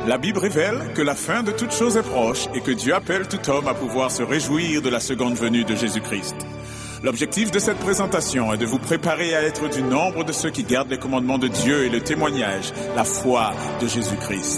La Bible révèle que la fin de toute chose est proche et que Dieu appelle tout homme à pouvoir se réjouir de la seconde venue de Jésus-Christ. L'objectif de cette présentation est de vous préparer à être du nombre de ceux qui gardent les commandements de Dieu et le témoignage, la foi de Jésus-Christ.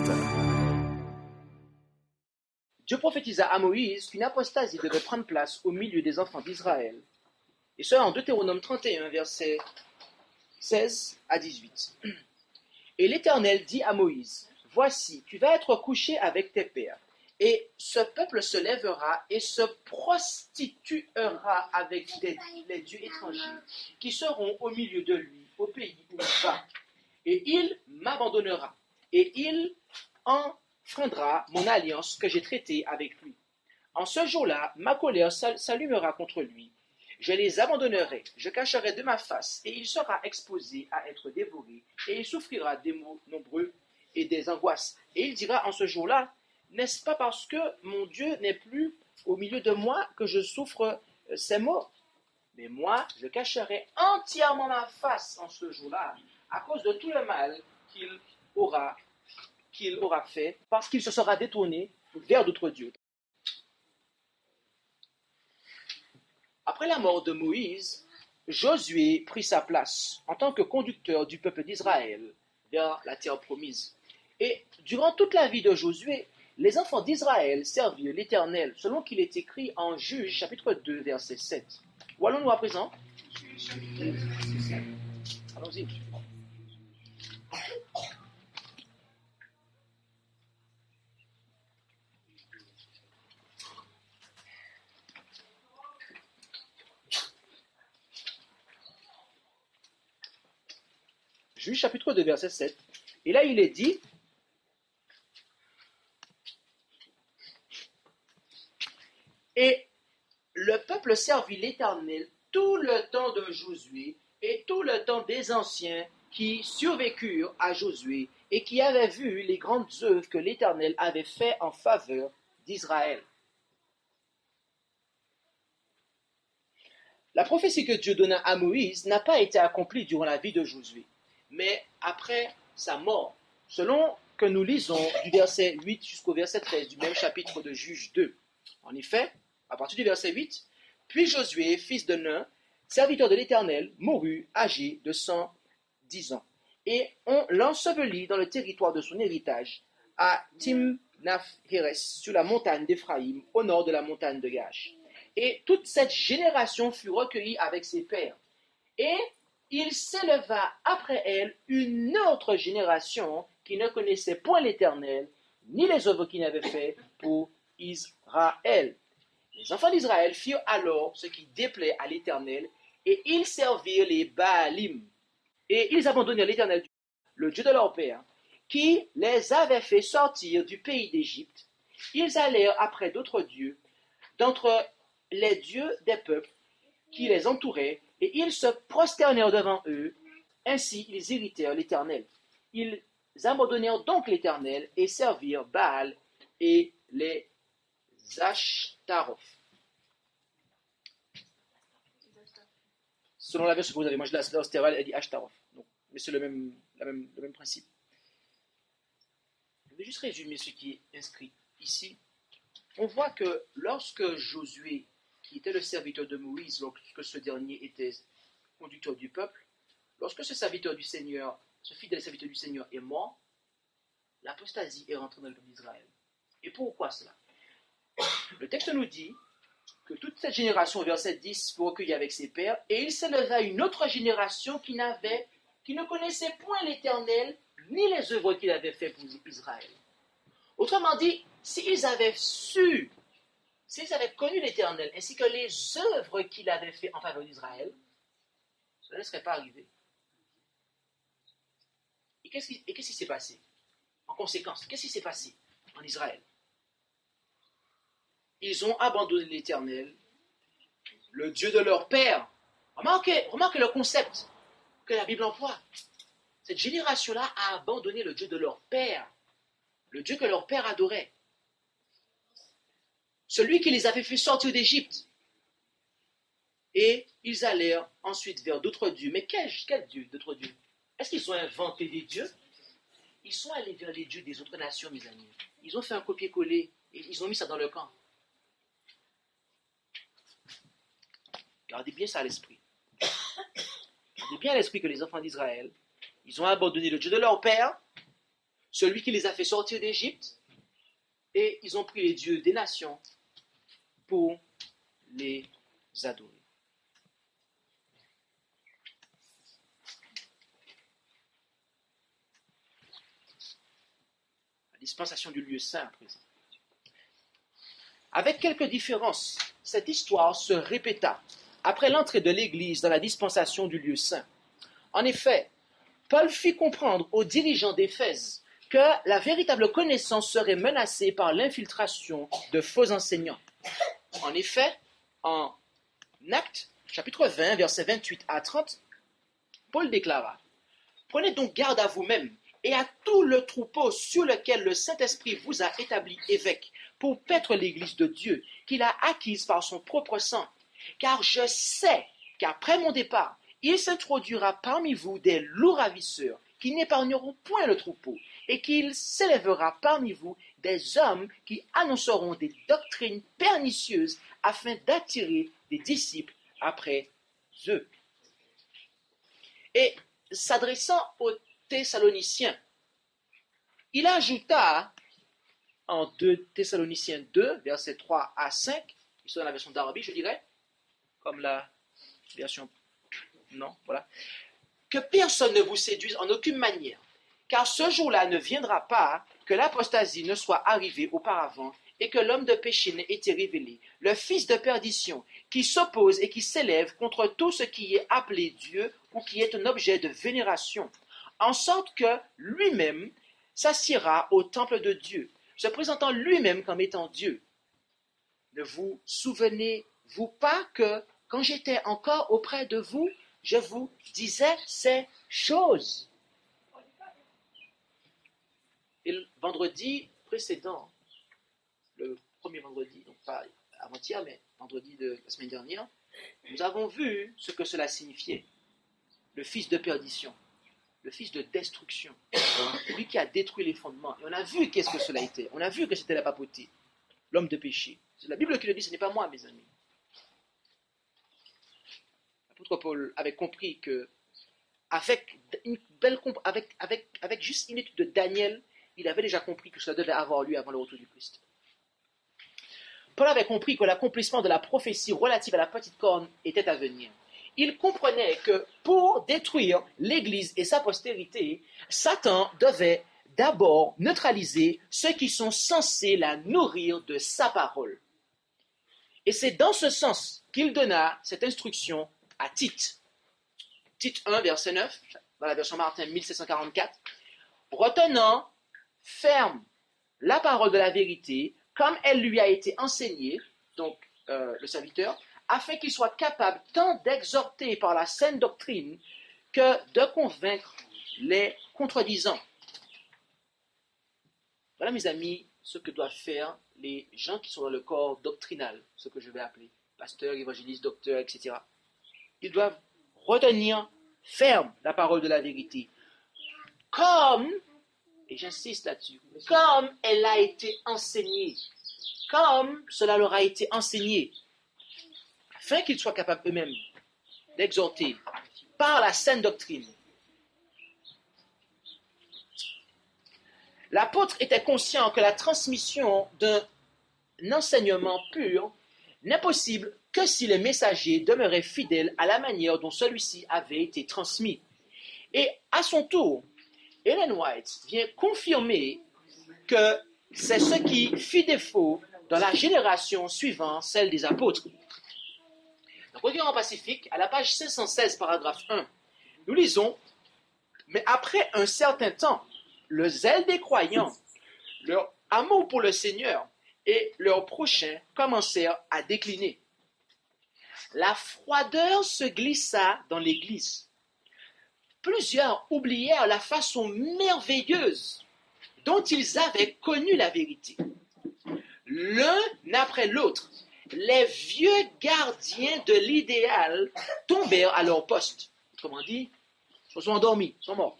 Dieu prophétisa à Moïse qu'une apostasie devait prendre place au milieu des enfants d'Israël. Et cela en Deutéronome 31, versets 16 à 18. Et l'Éternel dit à Moïse, « Voici, tu vas être couché avec tes pères, et ce peuple se lèvera et se prostituera avec les dieux étrangers qui seront au milieu de lui, au pays où il va. Et il m'abandonnera, et il enfreindra mon alliance que j'ai traitée avec lui. En ce jour-là, ma colère s'allumera contre lui. Je les abandonnerai, je cacherai de ma face, et il sera exposé à être dévoré, et il souffrira des maux nombreux et des angoisses. Et il dira en ce jour-là, n'est-ce pas parce que mon Dieu n'est plus au milieu de moi que je souffre ces maux? Mais moi, je cacherai entièrement ma face en ce jour-là, à cause de tout le mal qu'il aura fait, parce qu'il se sera détourné vers d'autres dieux. Après la mort de Moïse, Josué prit sa place en tant que conducteur du peuple d'Israël vers la terre promise. Et durant toute la vie de Josué, les enfants d'Israël servirent l'Éternel, selon qu'il est écrit en Juges, chapitre 2, verset 7. Où allons-nous à présent? Allons-y. Juges, chapitre 2, verset 7. Et là, il est dit, et le peuple servit l'Éternel tout le temps de Josué et tout le temps des anciens qui survécurent à Josué et qui avaient vu les grandes œuvres que l'Éternel avait faites en faveur d'Israël. La prophétie que Dieu donna à Moïse n'a pas été accomplie durant la vie de Josué, mais après sa mort, selon que nous lisons du verset 8 jusqu'au verset 13 du même chapitre de Juges 2. En effet, à partir du verset 8, « Puis Josué, fils de Nun, serviteur de l'Éternel, mourut âgé de 110 ans, et on l'ensevelit dans le territoire de son héritage, à Timnath-Héres, sur la montagne d'Éphraïm, au nord de la montagne de Gash. Et toute cette génération fut recueillie avec ses pères. Et il s'éleva après elle une autre génération qui ne connaissait point l'Éternel, ni les œuvres qu'il avait faites pour Israël. Les enfants d'Israël firent alors ce qui déplaît à l'Éternel, et ils servirent les Baalim. Et ils abandonnèrent l'Éternel, le Dieu de leur père, qui les avait fait sortir du pays d'Égypte. Ils allèrent après d'autres dieux, d'entre les dieux des peuples qui les entouraient, et ils se prosternèrent devant eux. Ainsi ils irritèrent l'Éternel. Ils abandonnèrent donc l'Éternel et servirent Baal et les Ashtaroth. Selon la version que vous avez, moi je l'ai austérale, elle dit Ashtaroth. Donc, mais c'est le même principe. Je vais juste résumer ce qui est inscrit ici. On voit que lorsque Josué, qui était le serviteur de Moïse, lorsque ce dernier était conducteur du peuple, lorsque ce serviteur du Seigneur, ce fidèle serviteur du Seigneur est mort, l'apostasie est rentrée dans le peuple d'Israël. Et pourquoi cela? Le texte nous dit que toute cette génération, verset 10, fut recueillie avec ses pères, et il s'éleva une autre génération qui ne connaissait point l'Éternel, ni les œuvres qu'il avait faites pour Israël. Autrement dit, s'ils avaient connu l'Éternel, ainsi que les œuvres qu'il avait faites en faveur d'Israël, cela ne serait pas arrivé. Et qu'est-ce qui s'est passé? En conséquence, qu'est-ce qui s'est passé en Israël? Ils ont abandonné l'Éternel, le Dieu de leur père. Remarquez le concept que la Bible emploie. Cette génération-là a abandonné le Dieu de leur père, le Dieu que leur père adorait. Celui qui les avait fait sortir d'Égypte. Et ils allèrent ensuite vers d'autres dieux. Mais quel Dieu, d'autres dieux? Est-ce qu'ils ont inventé des dieux? Ils sont allés vers les dieux des autres nations, mes amis. Ils ont fait un copier-coller et ils ont mis ça dans leur camp. Gardez bien ça à l'esprit. Gardez bien à l'esprit que les enfants d'Israël, ils ont abandonné le Dieu de leur père, celui qui les a fait sortir d'Égypte, et ils ont pris les dieux des nations pour les adorer. La dispensation du lieu saint à présent. Avec quelques différences, cette histoire se répéta après l'entrée de l'Église dans la dispensation du lieu saint. En effet, Paul fit comprendre aux dirigeants d'Éphèse que la véritable connaissance serait menacée par l'infiltration de faux enseignants. En effet, en Actes, chapitre 20, versets 28 à 30, Paul déclara « Prenez donc garde à vous-même et à tout le troupeau sur lequel le Saint-Esprit vous a établi évêque pour paître l'Église de Dieu qu'il a acquise par son propre sang. Car je sais qu'après mon départ, il s'introduira parmi vous des loups ravisseurs qui n'épargneront point le troupeau, et qu'il s'élèvera parmi vous des hommes qui annonceront des doctrines pernicieuses afin d'attirer des disciples après eux. » Et s'adressant aux Thessaloniciens, il ajouta en 2 Thessaloniciens 2, versets 3 à 5, ici dans la version d'Arabie, je dirais, comme la version... Non, voilà. Que personne ne vous séduise en aucune manière, car ce jour-là ne viendra pas que l'apostasie ne soit arrivée auparavant et que l'homme de péché n'ait été révélé, le fils de perdition, qui s'oppose et qui s'élève contre tout ce qui est appelé Dieu ou qui est un objet de vénération, en sorte que lui-même s'assiera au temple de Dieu, se présentant lui-même comme étant Dieu. Ne vous souvenez-vous pas que, quand j'étais encore auprès de vous, je vous disais ces choses? Et le vendredi précédent, le premier vendredi, donc pas avant-hier, mais vendredi de la semaine dernière, nous avons vu ce que cela signifiait. Le fils de perdition, le fils de destruction, lui qui a détruit les fondements. Et on a vu qu'est-ce que cela était. On a vu que c'était la papauté, l'homme de péché. C'est la Bible qui le dit, ce n'est pas moi, mes amis. L'apôtre Paul avait compris que avec juste une étude de Daniel, il avait déjà compris que cela devait avoir lieu avant le retour du Christ. Paul avait compris que l'accomplissement de la prophétie relative à la petite corne était à venir. Il comprenait que pour détruire l'Église et sa postérité, Satan devait d'abord neutraliser ceux qui sont censés la nourrir de sa parole. Et c'est dans ce sens qu'il donna cette instruction à Tite. Tite 1, verset 9, dans la version Martin 1744, retenant ferme la parole de la vérité comme elle lui a été enseignée, donc le serviteur, afin qu'il soit capable tant d'exhorter par la saine doctrine que de convaincre les contredisants. Voilà, mes amis, ce que doivent faire les gens qui sont dans le corps doctrinal, ce que je vais appeler pasteur, évangéliste, docteur, etc. Ils doivent retenir ferme la parole de la vérité, comme, et j'insiste là-dessus, comme elle a été enseignée, comme cela leur a été enseigné, afin qu'ils soient capables eux-mêmes d'exhorter par la saine doctrine. L'apôtre était conscient que la transmission d'un enseignement pur n'est possible que si le messager demeurait fidèle à la manière dont celui-ci avait été transmis. Et à son tour, Ellen White vient confirmer que c'est ce qui fit défaut dans la génération suivant celle des apôtres. Dans Revirement Pacifique, à la page 516, paragraphe 1, nous lisons « Mais après un certain temps, le zèle des croyants, leur amour pour le Seigneur et leurs prochains commencèrent à décliner. La froideur se glissa dans l'Église. Plusieurs oublièrent la façon merveilleuse dont ils avaient connu la vérité. L'un après l'autre, les vieux gardiens de l'idéal tombèrent à leur poste. Autrement dit, ils sont endormis, ils sont morts.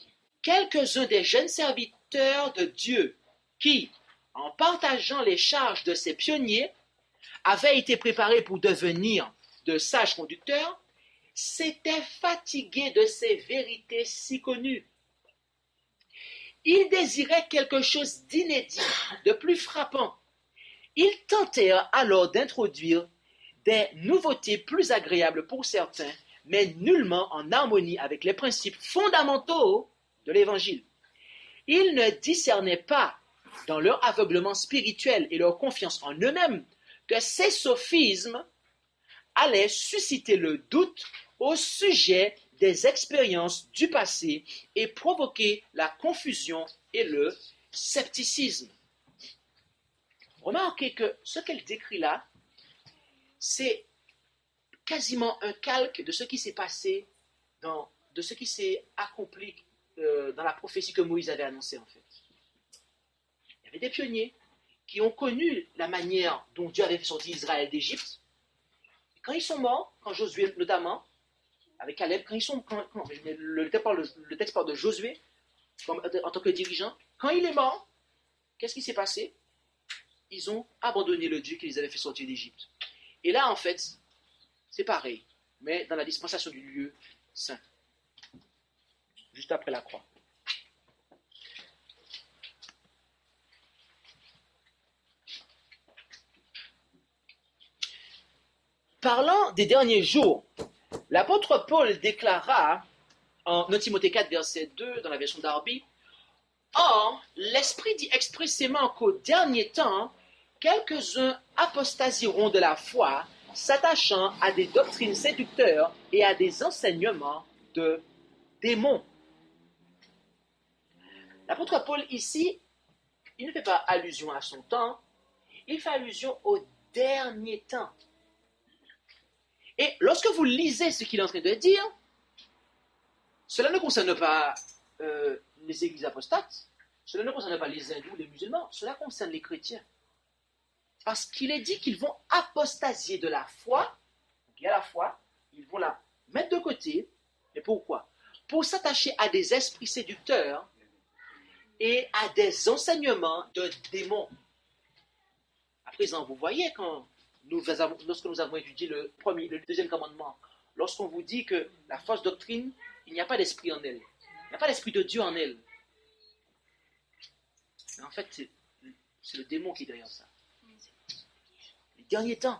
quelques-uns des jeunes serviteurs de Dieu qui, en partageant les charges de ces pionniers, avaient été préparés pour devenir de sages conducteurs, s'étaient fatigués de ces vérités si connues. Ils désiraient quelque chose d'inédit, de plus frappant. Ils tentèrent alors d'introduire des nouveautés plus agréables pour certains, mais nullement en harmonie avec les principes fondamentaux de l'Évangile. Ils ne discernaient pas, dans leur aveuglement spirituel et leur confiance en eux-mêmes, que ces sophismes allaient susciter le doute au sujet des expériences du passé et provoquer la confusion et le scepticisme. Remarquez que ce qu'elle décrit là, c'est quasiment un calque de ce qui s'est passé, de ce qui s'est accompli dans la prophétie que Moïse avait annoncée en fait. Il y avait des pionniers qui ont connu la manière dont Dieu avait fait sortir Israël d'Égypte. Et quand ils sont morts, quand Josué notamment, avec Caleb, le texte parle de Josué en tant que dirigeant, quand il est mort, qu'est-ce qui s'est passé? Ils ont abandonné le Dieu qui les avait fait sortir d'Égypte. Et là, en fait, c'est pareil, mais dans la dispensation du lieu saint, juste après la croix. Parlant des derniers jours, l'apôtre Paul déclara en 1 Timothée 4, verset 2, dans la version Darby, « Or, l'Esprit dit expressément qu'au dernier temps, quelques-uns apostasieront de la foi, s'attachant à des doctrines séducteurs et à des enseignements de démons. » L'apôtre Paul ici, il ne fait pas allusion à son temps, il fait allusion au dernier temps. Et lorsque vous lisez ce qu'il est en train de dire, cela ne concerne pas les églises apostates, cela ne concerne pas les hindous, les musulmans, cela concerne les chrétiens. Parce qu'il est dit qu'ils vont apostasier de la foi, donc il y a la foi, ils vont la mettre de côté, mais pourquoi? Pour s'attacher à des esprits séducteurs et à des enseignements de démons. À présent, vous voyez lorsque nous avons étudié le deuxième commandement, lorsqu'on vous dit que la fausse doctrine, il n'y a pas d'esprit en elle. Il n'y a pas d'esprit de Dieu en elle. Mais en fait, c'est le démon qui est derrière ça. Les derniers temps.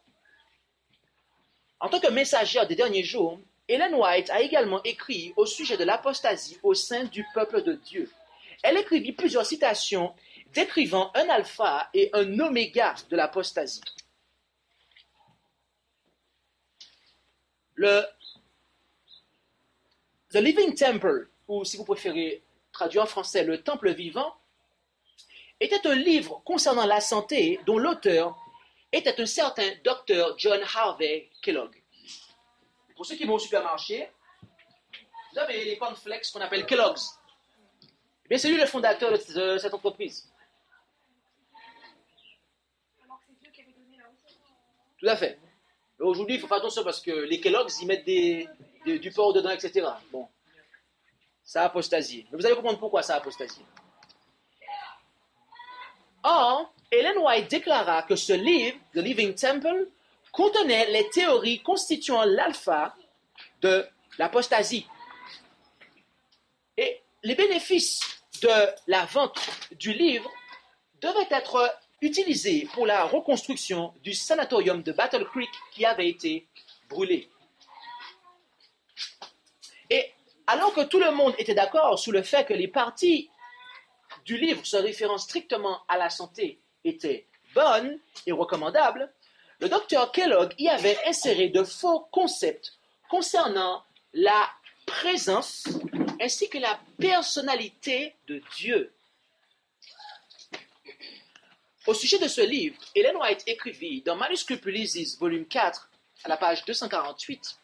En tant que messagère des derniers jours, Ellen White a également écrit au sujet de l'apostasie au sein du peuple de Dieu. Elle écrivit plusieurs citations décrivant un alpha et un oméga de l'apostasie. The Living Temple, ou si vous préférez traduire en français, le Temple vivant, était un livre concernant la santé dont l'auteur était un certain Dr. John Harvey Kellogg. Pour ceux qui vont au supermarché, vous avez les cornflakes qu'on appelle Kellogg's. Eh bien, c'est lui le fondateur de cette entreprise. Tout à fait. Aujourd'hui, il faut faire attention parce que les Kellogg's, ils mettent du porc dedans, etc. Bon, ça a apostasié. Mais vous allez comprendre pourquoi ça a apostasié. Or, Ellen White déclara que ce livre, The Living Temple, contenait les théories constituant l'alpha de l'apostasie. Et les bénéfices de la vente du livre devaient être utilisés pour la reconstruction du sanatorium de Battle Creek qui avait été brûlé. Et alors que tout le monde était d'accord sur le fait que les parties du livre se référant strictement à la santé étaient bonnes et recommandables, le docteur Kellogg y avait inséré de faux concepts concernant la présence ainsi que la personnalité de Dieu. Au sujet de ce livre, Ellen White écrivit dans Manuscript Releases, volume 4, à la page 248,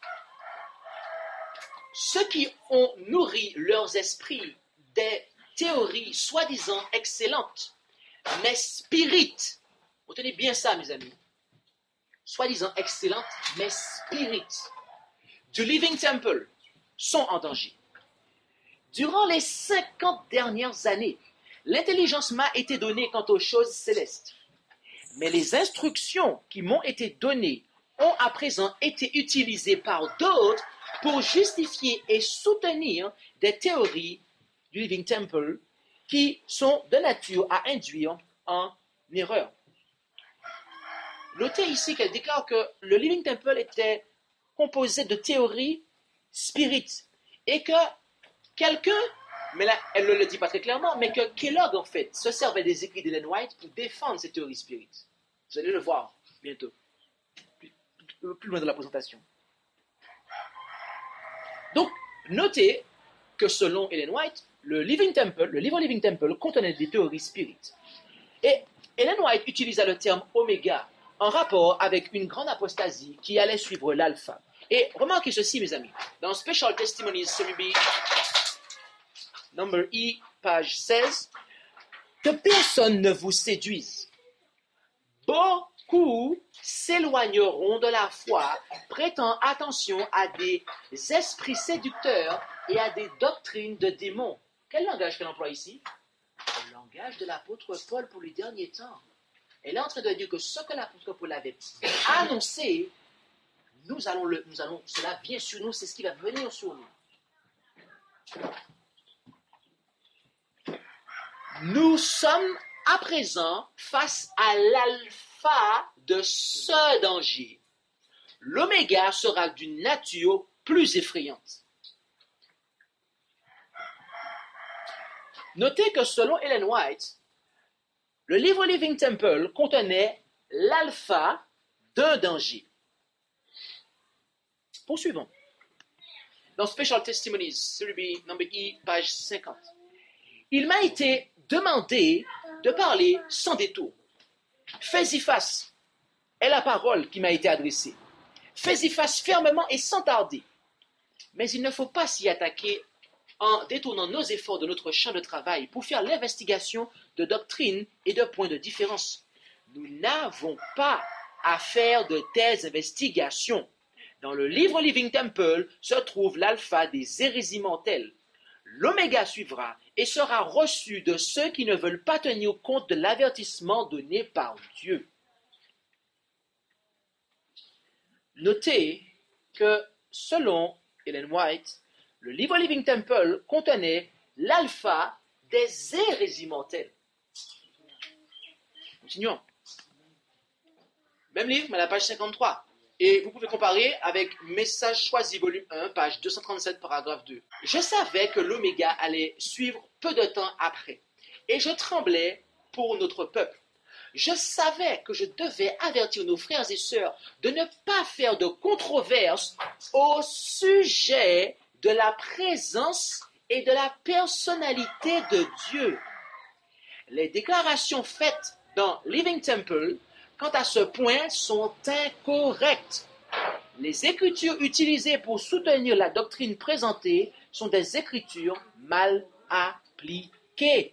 « Ceux qui ont nourri leurs esprits des théories soi-disant excellentes, mais spirites, retenez bien ça mes amis, soi-disant excellentes, mais spirites, du Living Temple, sont en danger. Durant les 50 dernières années, l'intelligence m'a été donnée quant aux choses célestes. Mais les instructions qui m'ont été données ont à présent été utilisées par d'autres pour justifier et soutenir des théories du Living Temple qui sont de nature à induire en erreur. Notez ici qu'elle déclare que le Living Temple était composé de théories spirites et que quelqu'un, mais là elle ne le dit pas très clairement, mais que Kellogg en fait se servait des écrits d'Ellen White pour défendre ces théories spirites. Vous allez le voir bientôt, plus loin dans la présentation. Donc, notez que selon Ellen White, le livre Living Temple contenait des théories spirites. Et Ellen White utilisa le terme oméga en rapport avec une grande apostasie qui allait suivre l'alpha. Et remarquez ceci, mes amis, dans Special Testimonies, Series B, number E, page 16, que personne ne vous séduise. Beaucoup s'éloigneront de la foi, prêtant attention à des esprits séducteurs et à des doctrines de démons. Quel langage qu'elle emploie ici? Le langage de l'apôtre Paul pour les derniers temps. Elle est en train de dire que ce que l'apôtre Paul avait annoncé, cela vient sur nous, c'est ce qui va venir sur nous. Nous sommes à présent face à l'alpha de ce danger. L'oméga sera d'une nature plus effrayante. Notez que selon Ellen White, le livre Living Temple contenait l'alpha d'un danger. Poursuivons. Dans Special Testimonies, Series B, number E, page 50. Il m'a été demandé de parler sans détour. Fais-y face est la parole qui m'a été adressée. Fais-y face fermement et sans tarder. Mais il ne faut pas s'y attaquer en détournant nos efforts de notre champ de travail pour faire l'investigation de doctrines et de points de différence. Nous n'avons pas à faire de telles investigations. Dans le livre Living Temple se trouve l'alpha des hérésies mortelles. L'oméga suivra et sera reçu de ceux qui ne veulent pas tenir compte de l'avertissement donné par Dieu. Notez que, selon Ellen White, le livre Living Temple contenait l'alpha des hérésies mortelles. Continuons. Même livre, mais à la page 53. Et vous pouvez comparer avec Message choisi, volume 1, page 237, paragraphe 2. Je savais que l'oméga allait suivre peu de temps après, et je tremblais pour notre peuple. Je savais que je devais avertir nos frères et sœurs de ne pas faire de controverse au sujet de la présence et de la personnalité de Dieu. Les déclarations faites dans Living Temple, quant à ce point, sont incorrectes. Les écritures utilisées pour soutenir la doctrine présentée sont des écritures mal appliquées.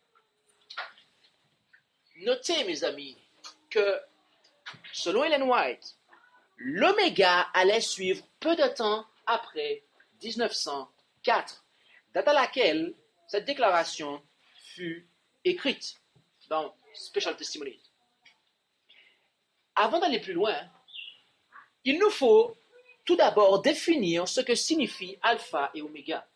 Notez, mes amis, que, selon Ellen White, l'oméga allait suivre peu de temps après 1904, date à laquelle cette déclaration fut écrite dans Special Testimony. Avant d'aller plus loin, il nous faut tout d'abord définir ce que signifie alpha et oméga.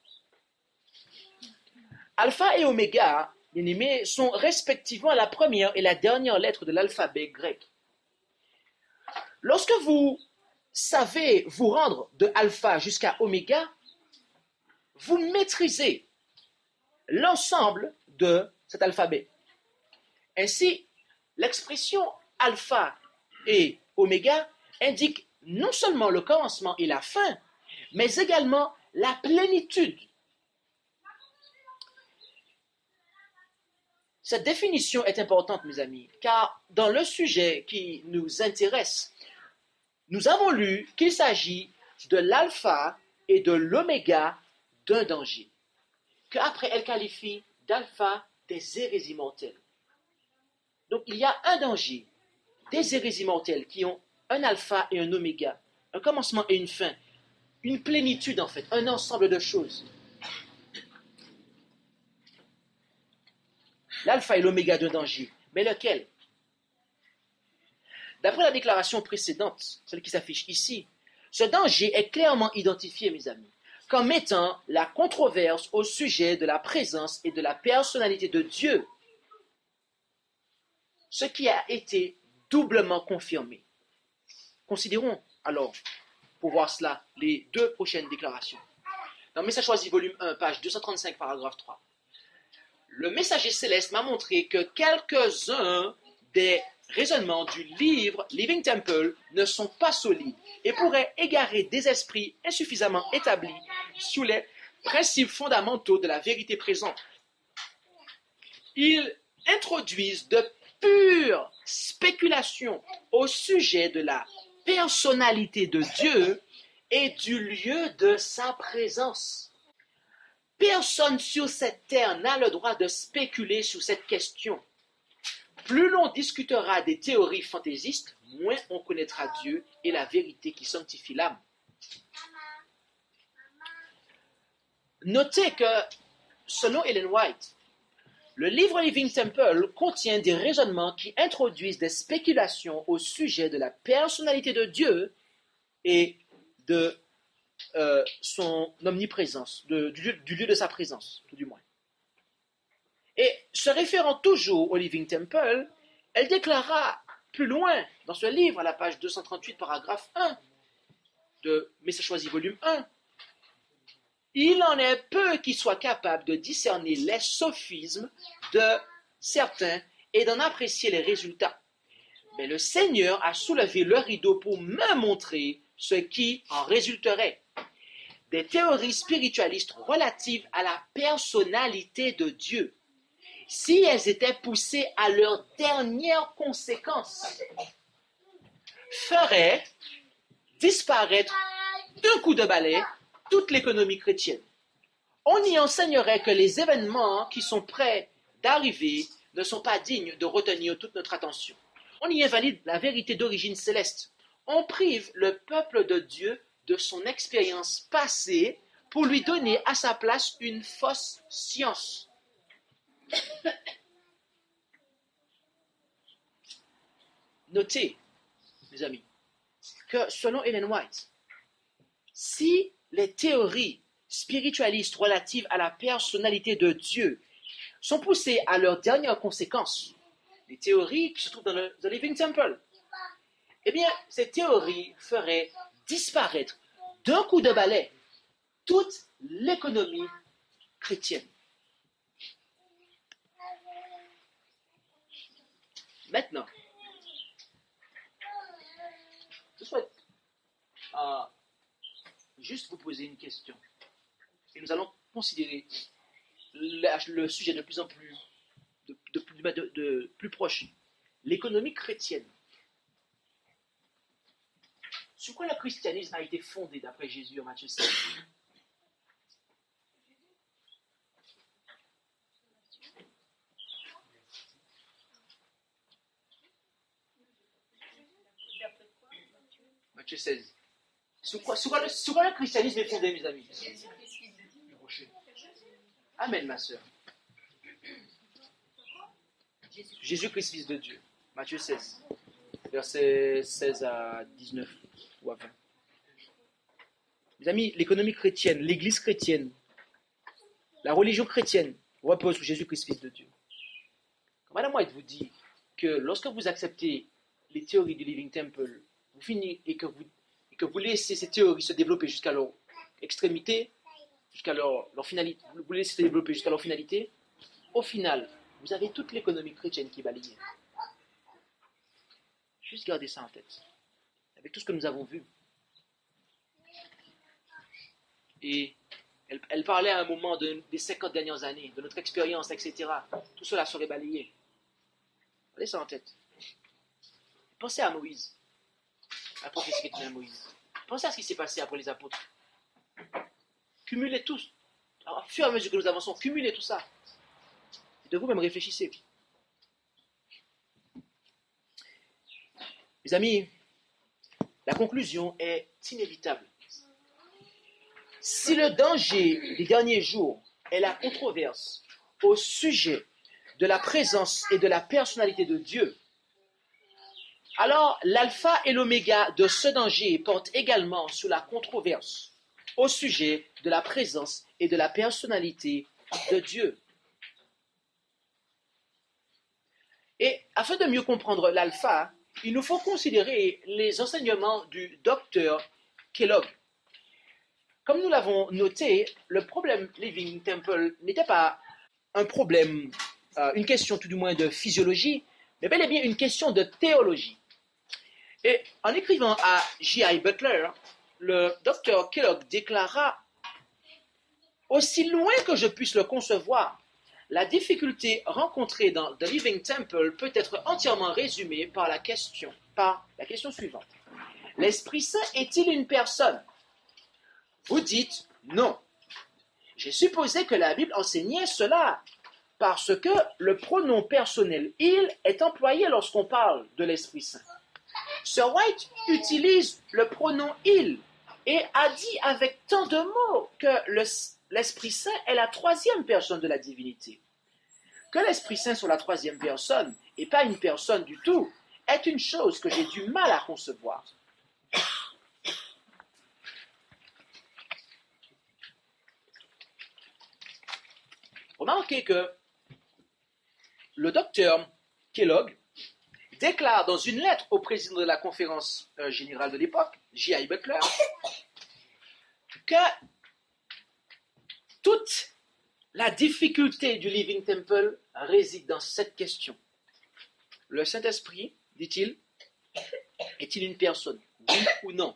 Alpha et oméga, bien-aimés, sont respectivement la première et la dernière lettre de l'alphabet grec. Lorsque vous savez vous rendre de alpha jusqu'à oméga, vous maîtrisez l'ensemble de cet alphabet. Ainsi, l'expression alpha et oméga indique non seulement le commencement et la fin, mais également la plénitude. Cette définition est importante, mes amis, car dans le sujet qui nous intéresse, nous avons lu qu'il s'agit de l'alpha et de l'oméga d'un danger, qu'après elle qualifie d'alpha des hérésies mortelles. Donc il y a un danger, des hérésies mortelles qui ont un alpha et un oméga, un commencement et une fin, une plénitude en fait, un ensemble de choses. l'alpha et l'oméga d'un danger. Mais lequel? D'après la déclaration précédente, celle qui s'affiche ici, ce danger est clairement identifié, mes amis, comme étant la controverse au sujet de la présence et de la personnalité de Dieu, ce qui a été doublement confirmé. Considérons alors, pour voir cela, les deux prochaines déclarations. Dans Message choisi, volume 1, page 235, paragraphe 3. Le messager céleste m'a montré que quelques-uns des raisonnements du livre Living Temple ne sont pas solides et pourraient égarer des esprits insuffisamment établis sur les principes fondamentaux de la vérité présente. Ils introduisent de pures spéculations au sujet de la personnalité de Dieu et du lieu de sa présence. Personne sur cette terre n'a le droit de spéculer sur cette question. Plus l'on discutera des théories fantaisistes, moins on connaîtra Dieu et la vérité qui sanctifie l'âme. Notez que, selon Ellen White, le livre Living Temple contient des raisonnements qui introduisent des spéculations au sujet de la personnalité de Dieu et de son omniprésence, du lieu de sa présence, tout du moins. Et se référant toujours au Living Temple, elle déclara plus loin dans ce livre, à la page 238, paragraphe 1 de Message choisi, volume 1, il en est peu qui soient capables de discerner les sophismes de certains et d'en apprécier les résultats. Mais le Seigneur a soulevé le rideau pour me montrer ce qui en résulterait. Des théories spiritualistes relatives à la personnalité de Dieu, si elles étaient poussées à leur dernière conséquence, feraient disparaître d'un coup de balai toute l'économie chrétienne. On y enseignerait que les événements qui sont prêts d'arriver ne sont pas dignes de retenir toute notre attention. On y invalide la vérité d'origine céleste. On prive le peuple de Dieu de son expérience passée pour lui donner à sa place une fausse science. Notez, mes amis, que selon Ellen White, si les théories spiritualistes relatives à la personnalité de Dieu sont poussées à leur dernière conséquence, les théories qui se trouvent dans le Living Temple, eh bien, ces théories feraient disparaître d'un coup de balai toute l'économie chrétienne. Maintenant, je souhaite juste vous poser une question. Et nous allons considérer le sujet de plus en plus, de plus proche. L'économie chrétienne. Sur quoi le christianisme a été fondé d'après Jésus en Matthieu 16? Matthieu 16. Sur quoi le christianisme est fondé, mes amis? Amen, ma soeur. Jésus-Christ, Fils de Dieu. Matthieu 16, versets 16 à 19 ou à 20. Mes amis, l'économie chrétienne, l'église chrétienne, la religion chrétienne repose sur Jésus-Christ, Fils de Dieu. Quand Madame White vous dit que lorsque vous acceptez les théories du Living Temple, vous finissez et que vous laissez ces théories se développer jusqu'à leur extrémité, jusqu'à leur finalité, vous laissez se développer jusqu'à leur finalité, au final, vous avez toute l'économie chrétienne qui est balayée. Juste gardez ça en tête. Avec tout ce que nous avons vu. Et elle parlait à un moment des 50 dernières années, de notre expérience, etc. Tout cela serait balayé. Gardez ça en tête. Pensez à Moïse. À la prophétie qui est donnée à Moïse. Pensez à ce qui s'est passé après les apôtres. Cumulez tous. Alors, au fur et à mesure que nous avançons, cumulez tout ça. Et de vous-même réfléchissez. Mes amis, la conclusion est inévitable. Si le danger des derniers jours est la controverse au sujet de la présence et de la personnalité de Dieu, alors l'alpha et l'oméga de ce danger portent également sur la controverse au sujet de la présence et de la personnalité de Dieu. Et afin de mieux comprendre l'alpha, il nous faut considérer les enseignements du docteur Kellogg. Comme nous l'avons noté, le problème Living Temple n'était pas un problème, une question tout du moins de physiologie, mais bel et bien une question de théologie. Et en écrivant à J.I. Butler, le docteur Kellogg déclara « Aussi loin que je puisse le concevoir, la difficulté rencontrée dans The Living Temple peut être entièrement résumée par la question suivante. L'Esprit Saint est-il une personne? Vous dites non. J'ai supposé que la Bible enseignait cela parce que le pronom personnel « il » est employé lorsqu'on parle de l'Esprit Saint. Sir White utilise le pronom « il » et a dit avec tant de mots que l'Esprit Saint est la troisième personne de la divinité. Que l'Esprit Saint soit la troisième personne et pas une personne du tout est une chose que j'ai du mal à concevoir. Remarquez que le docteur Kellogg déclare dans une lettre au président de la conférence générale de l'époque, J.I. Butler, que toute la difficulté du Living Temple réside dans cette question. Le Saint-Esprit, dit-il, est-il une personne, oui ou non?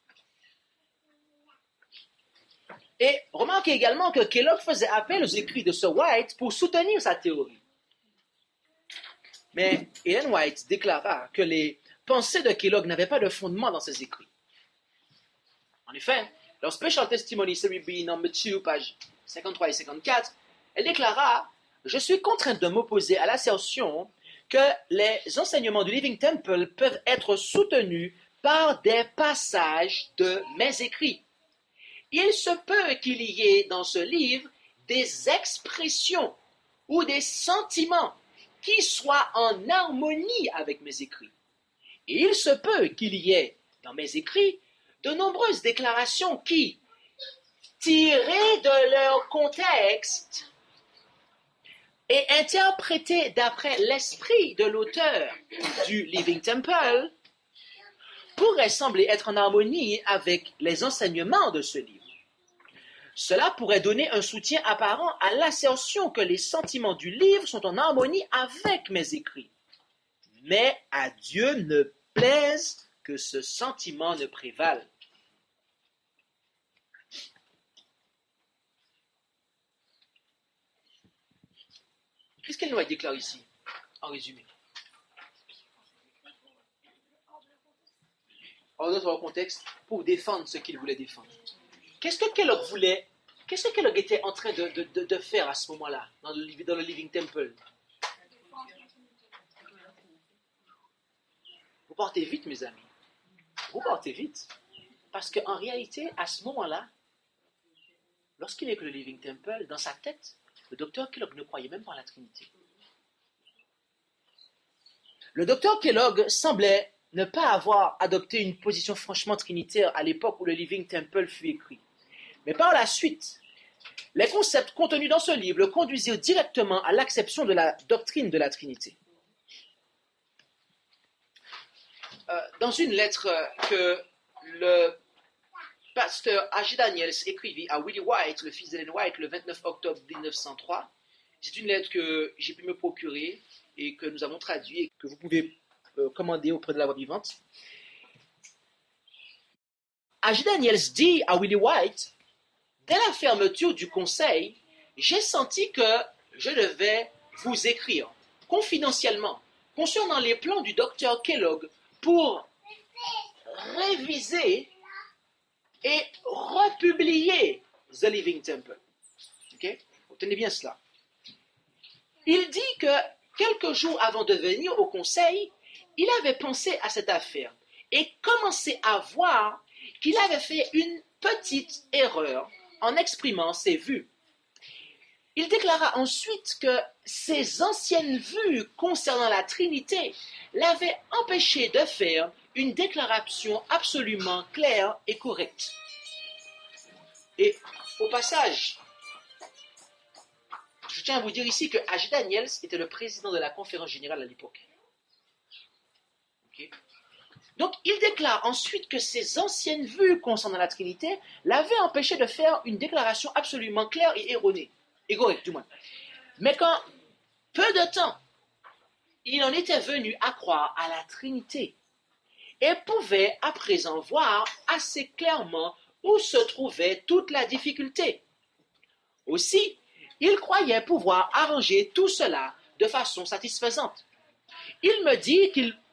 Et remarquez également que Kellogg faisait appel aux écrits de Sir White pour soutenir sa théorie. Mais Ellen White déclara que les pensées de Kellogg n'avaient pas de fondement dans ses écrits. En effet, dans Special Testimony Series B, number 2, page 53 et 54, elle déclara « Je suis contrainte de m'opposer à l'assertion que les enseignements du Living Temple peuvent être soutenus par des passages de mes écrits. Il se peut qu'il y ait dans ce livre des expressions ou des sentiments qui soient en harmonie avec mes écrits. Et il se peut qu'il y ait dans mes écrits de nombreuses déclarations qui, tirées de leur contexte et interprétées d'après l'esprit de l'auteur du Living Temple, pourraient sembler être en harmonie avec les enseignements de ce livre. Cela pourrait donner un soutien apparent à l'assertion que les sentiments du livre sont en harmonie avec mes écrits. Mais à Dieu ne plaise que ce sentiment ne prévale. Qu'est-ce qu'elle nous déclare ici, en résumé? En notre contexte, pour défendre ce qu'il voulait défendre. Qu'est-ce que Kellogg était en train de faire à ce moment-là, dans le Living Temple? Vous partez vite, mes amis. Vous partez vite. Parce qu'en réalité, à ce moment-là, lorsqu'il est que le Living Temple, dans sa tête, le docteur Kellogg ne croyait même pas à la Trinité. Le docteur Kellogg semblait ne pas avoir adopté une position franchement trinitaire à l'époque où le Living Temple fut écrit. Mais par la suite, les concepts contenus dans ce livre le conduisirent directement à l'acception de la doctrine de la Trinité. Dans une lettre que le pasteur A.J. Daniels écrivit à Willie White, le fils d'Ellen White, le 29 octobre 1903, c'est une lettre que j'ai pu me procurer et que nous avons traduite et que vous pouvez commander auprès de la voix vivante. A.J. Daniels dit à Willie White, dès la fermeture du conseil, j'ai senti que je devais vous écrire confidentiellement concernant les plans du docteur Kellogg pour réviser et republier The Living Temple. Okay? Retenez bien cela. Il dit que quelques jours avant de venir au conseil, il avait pensé à cette affaire et commencé à voir qu'il avait fait une petite erreur en exprimant ses vues. Il déclara ensuite que ses anciennes vues concernant la Trinité l'avaient empêché de faire une déclaration absolument claire et correcte. Et au passage, je tiens à vous dire ici que H. Daniels était le président de la conférence générale à l'époque. Okay. Donc, il déclare ensuite que ses anciennes vues concernant la Trinité l'avaient empêché de faire une déclaration absolument claire et erronée, et correcte du moins. Mais quand, peu de temps, il en était venu à croire à la Trinité et pouvait à présent voir assez clairement où se trouvait toute la difficulté. Aussi, il croyait pouvoir arranger tout cela de façon satisfaisante. Il me dit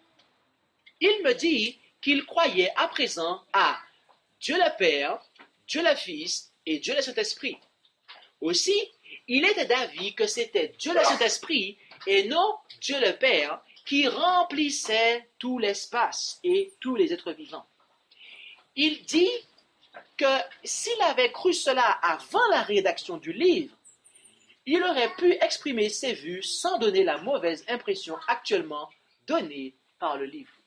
qu'il croyait à présent à Dieu le Père, Dieu le Fils et Dieu le Saint-Esprit. Aussi, il était d'avis que c'était Dieu le Saint-Esprit et non Dieu le Père qui remplissait tout l'espace et tous les êtres vivants. Il dit que s'il avait cru cela avant la rédaction du livre, il aurait pu exprimer ses vues sans donner la mauvaise impression actuellement donnée par le livre.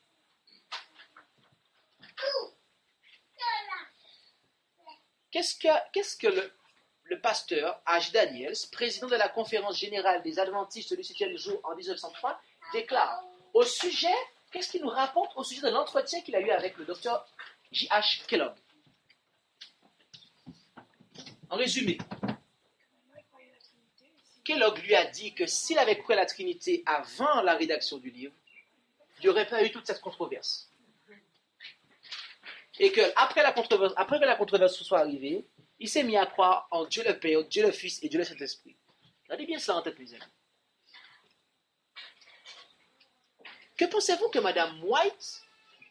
Qu'est-ce que le pasteur H. Daniels, président de la conférence générale des Adventistes du 7e jour en 1903, déclare au sujet, qu'est-ce qu'il nous rapporte au sujet de l'entretien qu'il a eu avec le docteur J.H. Kellogg? En résumé, Kellogg lui a dit que s'il avait cru à la Trinité avant la rédaction du livre, il n'y aurait pas eu toute cette controverse. Et qu'après que la controverse soit arrivée, il s'est mis à croire en Dieu le Père, Dieu le Fils et Dieu le Saint-Esprit. Gardez bien cela en tête, mes amis. Que pensez-vous que Mme White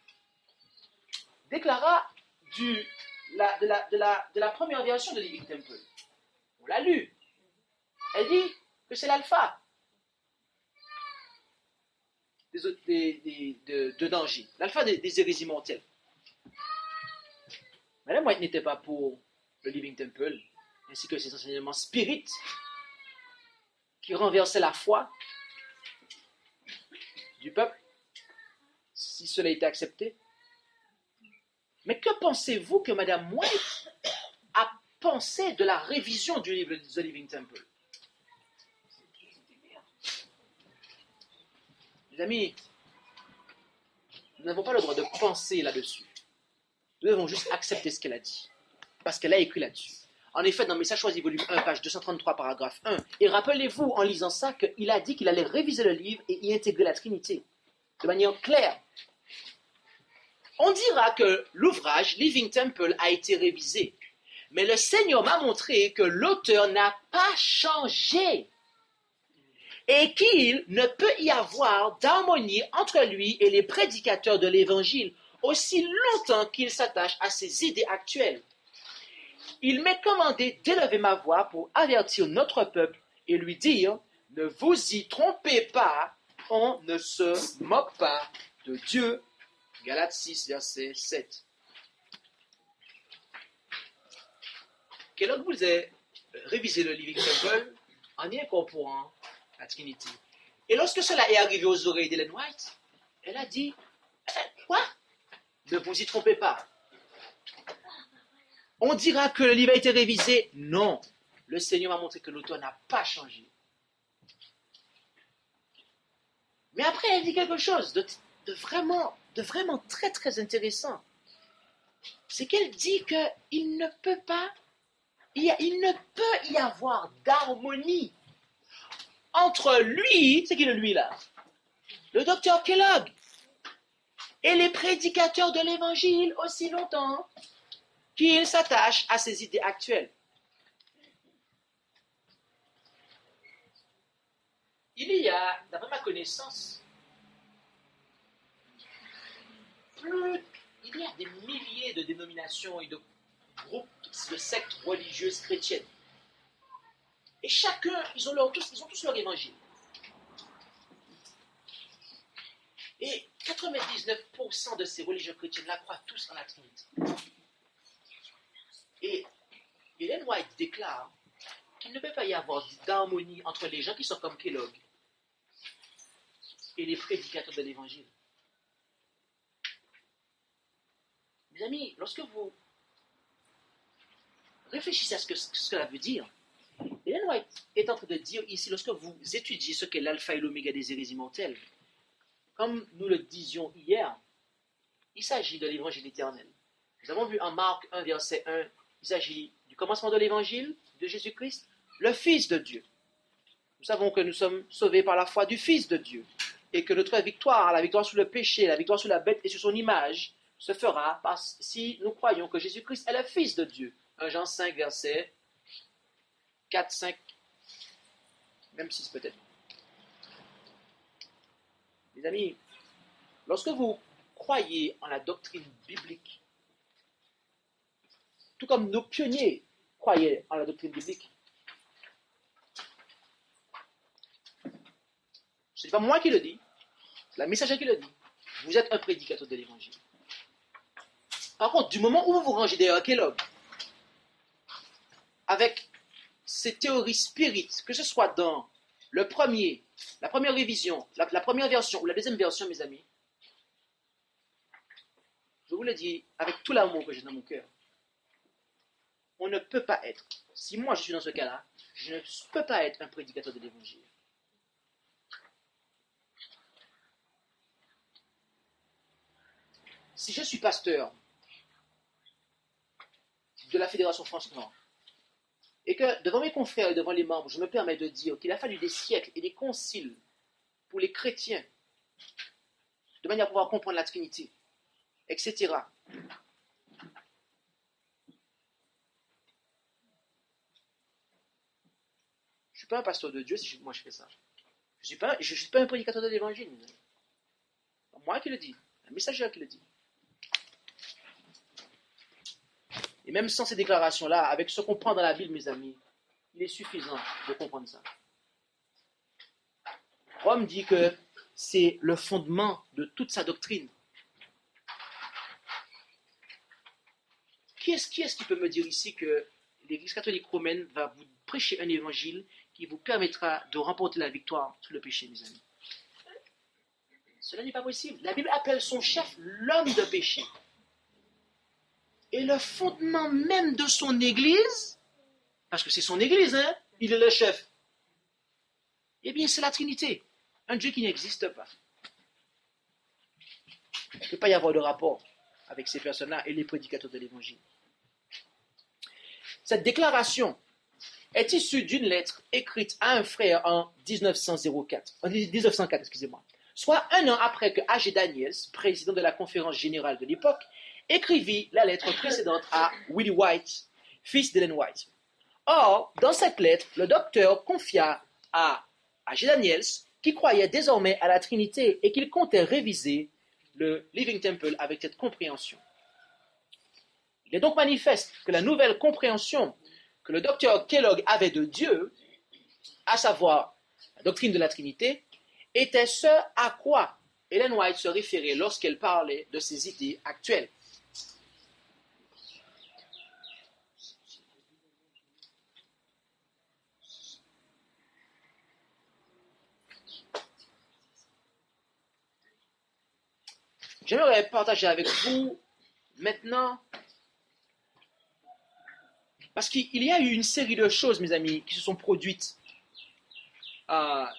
déclara de la première version de Living Temple? On l'a lu. Elle dit que c'est l'alpha de danger, l'alpha des hérésies mortelles. Mme White n'était pas pour le Living Temple, ainsi que ses enseignements spirites qui renversaient la foi du peuple, si cela était accepté. Mais que pensez-vous que Mme White a pensé de la révision du livre The Living Temple? Les amis, nous n'avons pas le droit de penser là-dessus. Nous devons juste accepter ce qu'elle a dit, parce qu'elle a écrit là-dessus. En effet, dans Message choisi, volume 1, page 233, paragraphe 1, et rappelez-vous, en lisant ça, qu'il a dit qu'il allait réviser le livre et y intégrer la Trinité, de manière claire. On dira que l'ouvrage Living Temple a été révisé, mais le Seigneur m'a montré que l'auteur n'a pas changé et qu'il ne peut y avoir d'harmonie entre lui et les prédicateurs de l'Évangile aussi longtemps qu'il s'attache à ses idées actuelles. Il m'est commandé d'élever ma voix pour avertir notre peuple et lui dire « Ne vous y trompez pas, on ne se moque pas de Dieu. » Galates 6, verset 7. Kellogg vous a révisé le Living Temple en y incorporant la Trinité. Et lorsque cela est arrivé aux oreilles d'Ellen White, elle a dit « Quoi? Ne vous y trompez pas. On dira que le livre a été révisé. Non, le Seigneur m'a montré que l'auteur n'a pas changé. » Mais après, elle dit quelque chose de vraiment très très intéressant. C'est qu'elle dit qu'il ne peut y avoir d'harmonie entre lui, c'est qui le lui là? Le docteur Kellogg et les prédicateurs de l'Évangile aussi longtemps qu'il s'attache à ses idées actuelles. Il y a, d'après ma connaissance, il y a des milliers de dénominations et de groupes, de sectes religieuses chrétiennes. Et chacun, ils ont tous leur évangile. Et 99% de ces religions chrétiennes la croient tous en la Trinité. Et Ellen White déclare qu'il ne peut pas y avoir d'harmonie entre les gens qui sont comme Kellogg et les prédicateurs de l'Évangile. Mes amis, lorsque vous réfléchissez à ce que cela veut dire, Ellen White est en train de dire ici, lorsque vous étudiez ce qu'est l'alpha et l'oméga des hérésies mortelles, comme nous le disions hier, il s'agit de l'évangile éternel. Nous avons vu en Marc 1, verset 1, il s'agit du commencement de l'évangile de Jésus-Christ, le Fils de Dieu. Nous savons que nous sommes sauvés par la foi du Fils de Dieu et que notre victoire, la victoire sur le péché, la victoire sur la bête et sur son image, se fera si nous croyons que Jésus-Christ est le Fils de Dieu. 1 Jean 5, verset 4, 5, même 6 peut-être. Mes amis, lorsque vous croyez en la doctrine biblique, tout comme nos pionniers croyaient en la doctrine biblique, ce n'est pas moi qui le dis, c'est la messagère qui le dit. Vous êtes un prédicateur de l'évangile. Par contre, du moment où vous vous rangez derrière Kellogg, avec ces théories spirites, que ce soit dans la première révision, la première version ou la deuxième version, mes amis, je vous le dis avec tout l'amour que j'ai dans mon cœur, on ne peut pas être, si moi je suis dans ce cas-là, je ne peux pas être un prédicateur de l'évangile. Si je suis pasteur de la Fédération France-Nord, et que devant mes confrères et devant les membres, je me permets de dire qu'il a fallu des siècles et des conciles pour les chrétiens, de manière à pouvoir comprendre la Trinité, etc. Je ne suis pas un pasteur de Dieu si moi je fais ça. Je ne suis pas un prédicateur de l'évangile. C'est moi qui le dis, un messager qui le dit. Et même sans ces déclarations-là, avec ce qu'on prend dans la Bible, mes amis, il est suffisant de comprendre ça. Rome dit que c'est le fondement de toute sa doctrine. Qui est-ce qui peut me dire ici que l'Église catholique romaine va vous prêcher un évangile qui vous permettra de remporter la victoire sur le péché, mes amis? Cela n'est pas possible. La Bible appelle son chef l'homme de péché. Et le fondement même de son Église, parce que c'est son Église, hein, il est le chef, eh bien c'est la Trinité, un Dieu qui n'existe pas. Il ne peut pas y avoir de rapport avec ces personnes-là et les prédicateurs de l'Évangile. Cette déclaration est issue d'une lettre écrite à un frère en 1904, soit un an après que A.G. Daniels, président de la conférence générale de l'époque, écrivit la lettre précédente à Willie White, fils d'Ellen White. Or, dans cette lettre, le docteur confia à A.G. Daniels qu'il croyait désormais à la Trinité et qu'il comptait réviser le Living Temple avec cette compréhension. Il est donc manifeste que la nouvelle compréhension que le docteur Kellogg avait de Dieu, à savoir la doctrine de la Trinité, était ce à quoi Ellen White se référait lorsqu'elle parlait de ses idées actuelles. J'aimerais partager avec vous maintenant, parce qu'il y a eu une série de choses, mes amis, qui se sont produites. Un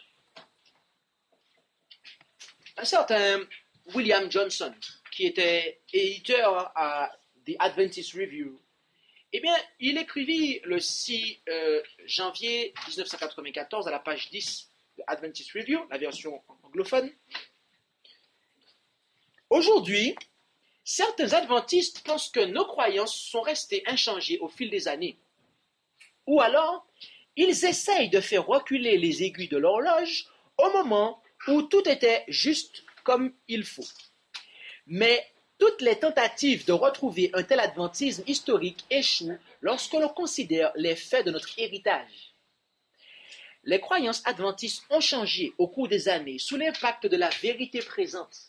certain William Johnson, qui était éditeur à The Adventist Review, eh bien, il écrivit le 6 janvier 1994 à la page 10 de Adventist Review, la version anglophone. Aujourd'hui, certains adventistes pensent que nos croyances sont restées inchangées au fil des années. Ou alors, ils essayent de faire reculer les aiguilles de l'horloge au moment où tout était juste comme il faut. Mais toutes les tentatives de retrouver un tel adventisme historique échouent lorsque l'on considère les faits de notre héritage. Les croyances adventistes ont changé au cours des années sous l'impact de la vérité présente.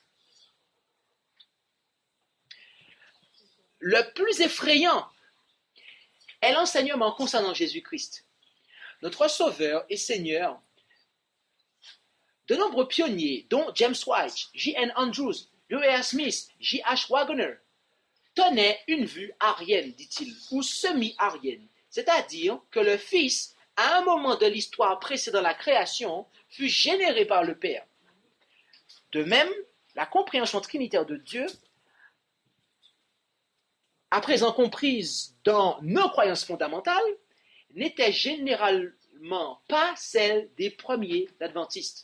Le plus effrayant est l'enseignement concernant Jésus-Christ. notre Sauveur et Seigneur, de nombreux pionniers, dont James White, J.N. Andrews, U.A. Smith, J.H. Wagner, tenaient une vue arienne, dit-il, ou semi-arienne, c'est-à-dire que le Fils, à un moment de l'histoire précédant la création, fut généré par le Père. De même, la compréhension trinitaire de Dieu, à présent comprise dans nos croyances fondamentales, n'était généralement pas celle des premiers adventistes.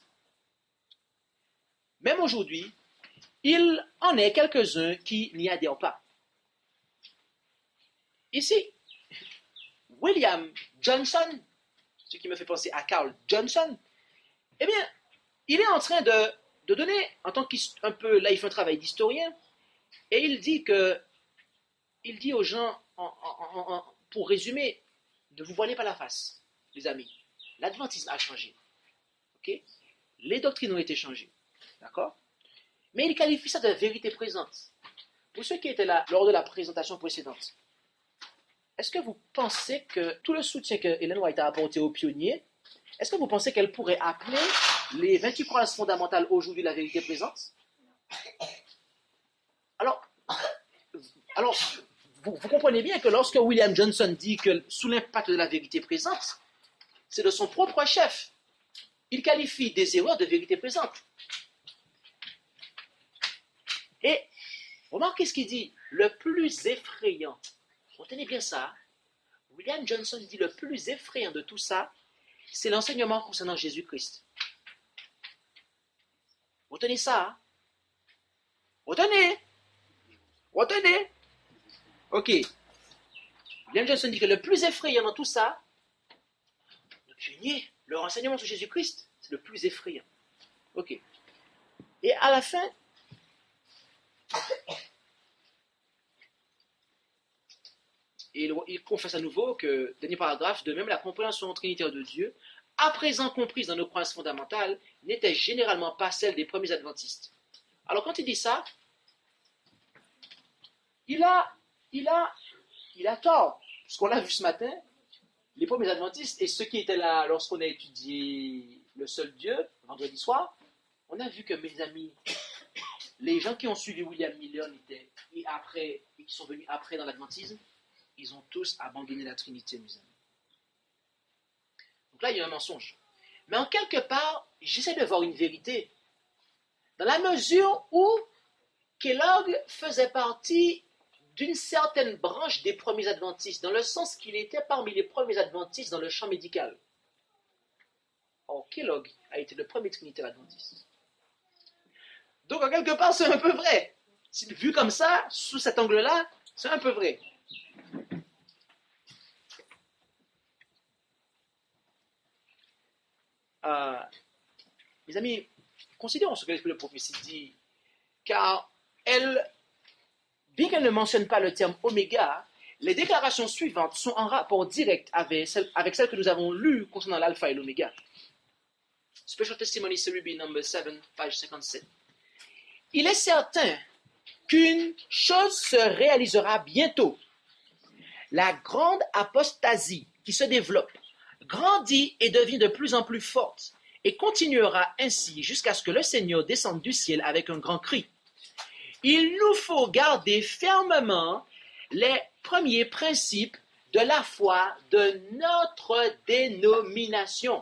Même aujourd'hui, il en est quelques-uns qui n'y adhèrent pas. Ici, William Johnson, ce qui me fait penser à Carl Johnson, eh bien, il est en train de donner, en tant qu'un peu, là il fait un travail d'historien, et il dit aux gens, pour résumer, ne vous voilez pas la face, les amis. L'adventisme a changé. Okay? Les doctrines ont été changées. D'accord? Mais il qualifie ça de vérité présente. Pour ceux qui étaient là lors de la présentation précédente, est-ce que vous pensez que tout le soutien que Ellen White a apporté aux pionniers, est-ce que vous pensez qu'elle pourrait appeler les 28 croyances fondamentales aujourd'hui la vérité présente? Alors vous comprenez bien que lorsque William Johnson dit que sous l'impact de la vérité présente, c'est de son propre chef. Il qualifie des erreurs de vérité présente. Et remarquez ce qu'il dit, le plus effrayant. Retenez bien ça. William Johnson dit le plus effrayant de tout ça, c'est l'enseignement concernant Jésus-Christ. Retenez ça. Retenez. Ok. William Johnson dit que le plus effrayant dans tout ça, le pionnier, le renseignement sur Jésus-Christ, c'est le plus effrayant. Ok. Et à la fin, il confesse à nouveau que, dernier paragraphe, de même la compréhension trinitaire de Dieu, à présent comprise dans nos croyances fondamentales, n'était généralement pas celle des premiers adventistes. Alors quand il dit ça, il a tort. Ce qu'on a vu ce matin, les premiers adventistes et ceux qui étaient là lorsqu'on a étudié le seul Dieu, vendredi soir, on a vu que, mes amis, les gens qui ont suivi William Million et qui sont venus après dans l'adventisme, ils ont tous abandonné la Trinité, mes amis. Donc là, il y a un mensonge. Mais en quelque part, j'essaie de voir une vérité. Dans la mesure où Kellogg faisait partie d'une certaine branche des premiers adventistes, dans le sens qu'il était parmi les premiers adventistes dans le champ médical. Or, Kellogg a été le premier trinitaire adventiste. Donc, en quelque part, c'est un peu vrai. Vu comme ça, sous cet angle-là, c'est un peu vrai. Mes amis, considérons ce que l'Esprit de prophétie dit, car bien qu'elle ne mentionne pas le terme oméga, les déclarations suivantes sont en rapport direct avec celles que nous avons lues concernant l'alpha et l'oméga. Special Testimony Series number 7, page 57. Il est certain qu'une chose se réalisera bientôt. La grande apostasie qui se développe grandit et devient de plus en plus forte et continuera ainsi jusqu'à ce que le Seigneur descende du ciel avec un grand cri. Il nous faut garder fermement les premiers principes de la foi de notre dénomination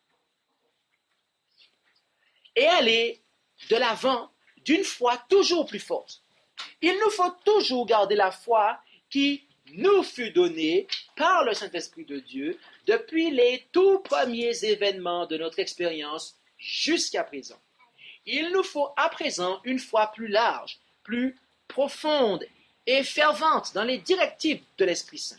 et aller de l'avant d'une foi toujours plus forte. Il nous faut toujours garder la foi qui nous fut donnée par le Saint-Esprit de Dieu depuis les tout premiers événements de notre expérience jusqu'à présent. Il nous faut à présent une foi plus large, plus profonde et fervente dans les directives de l'Esprit Saint.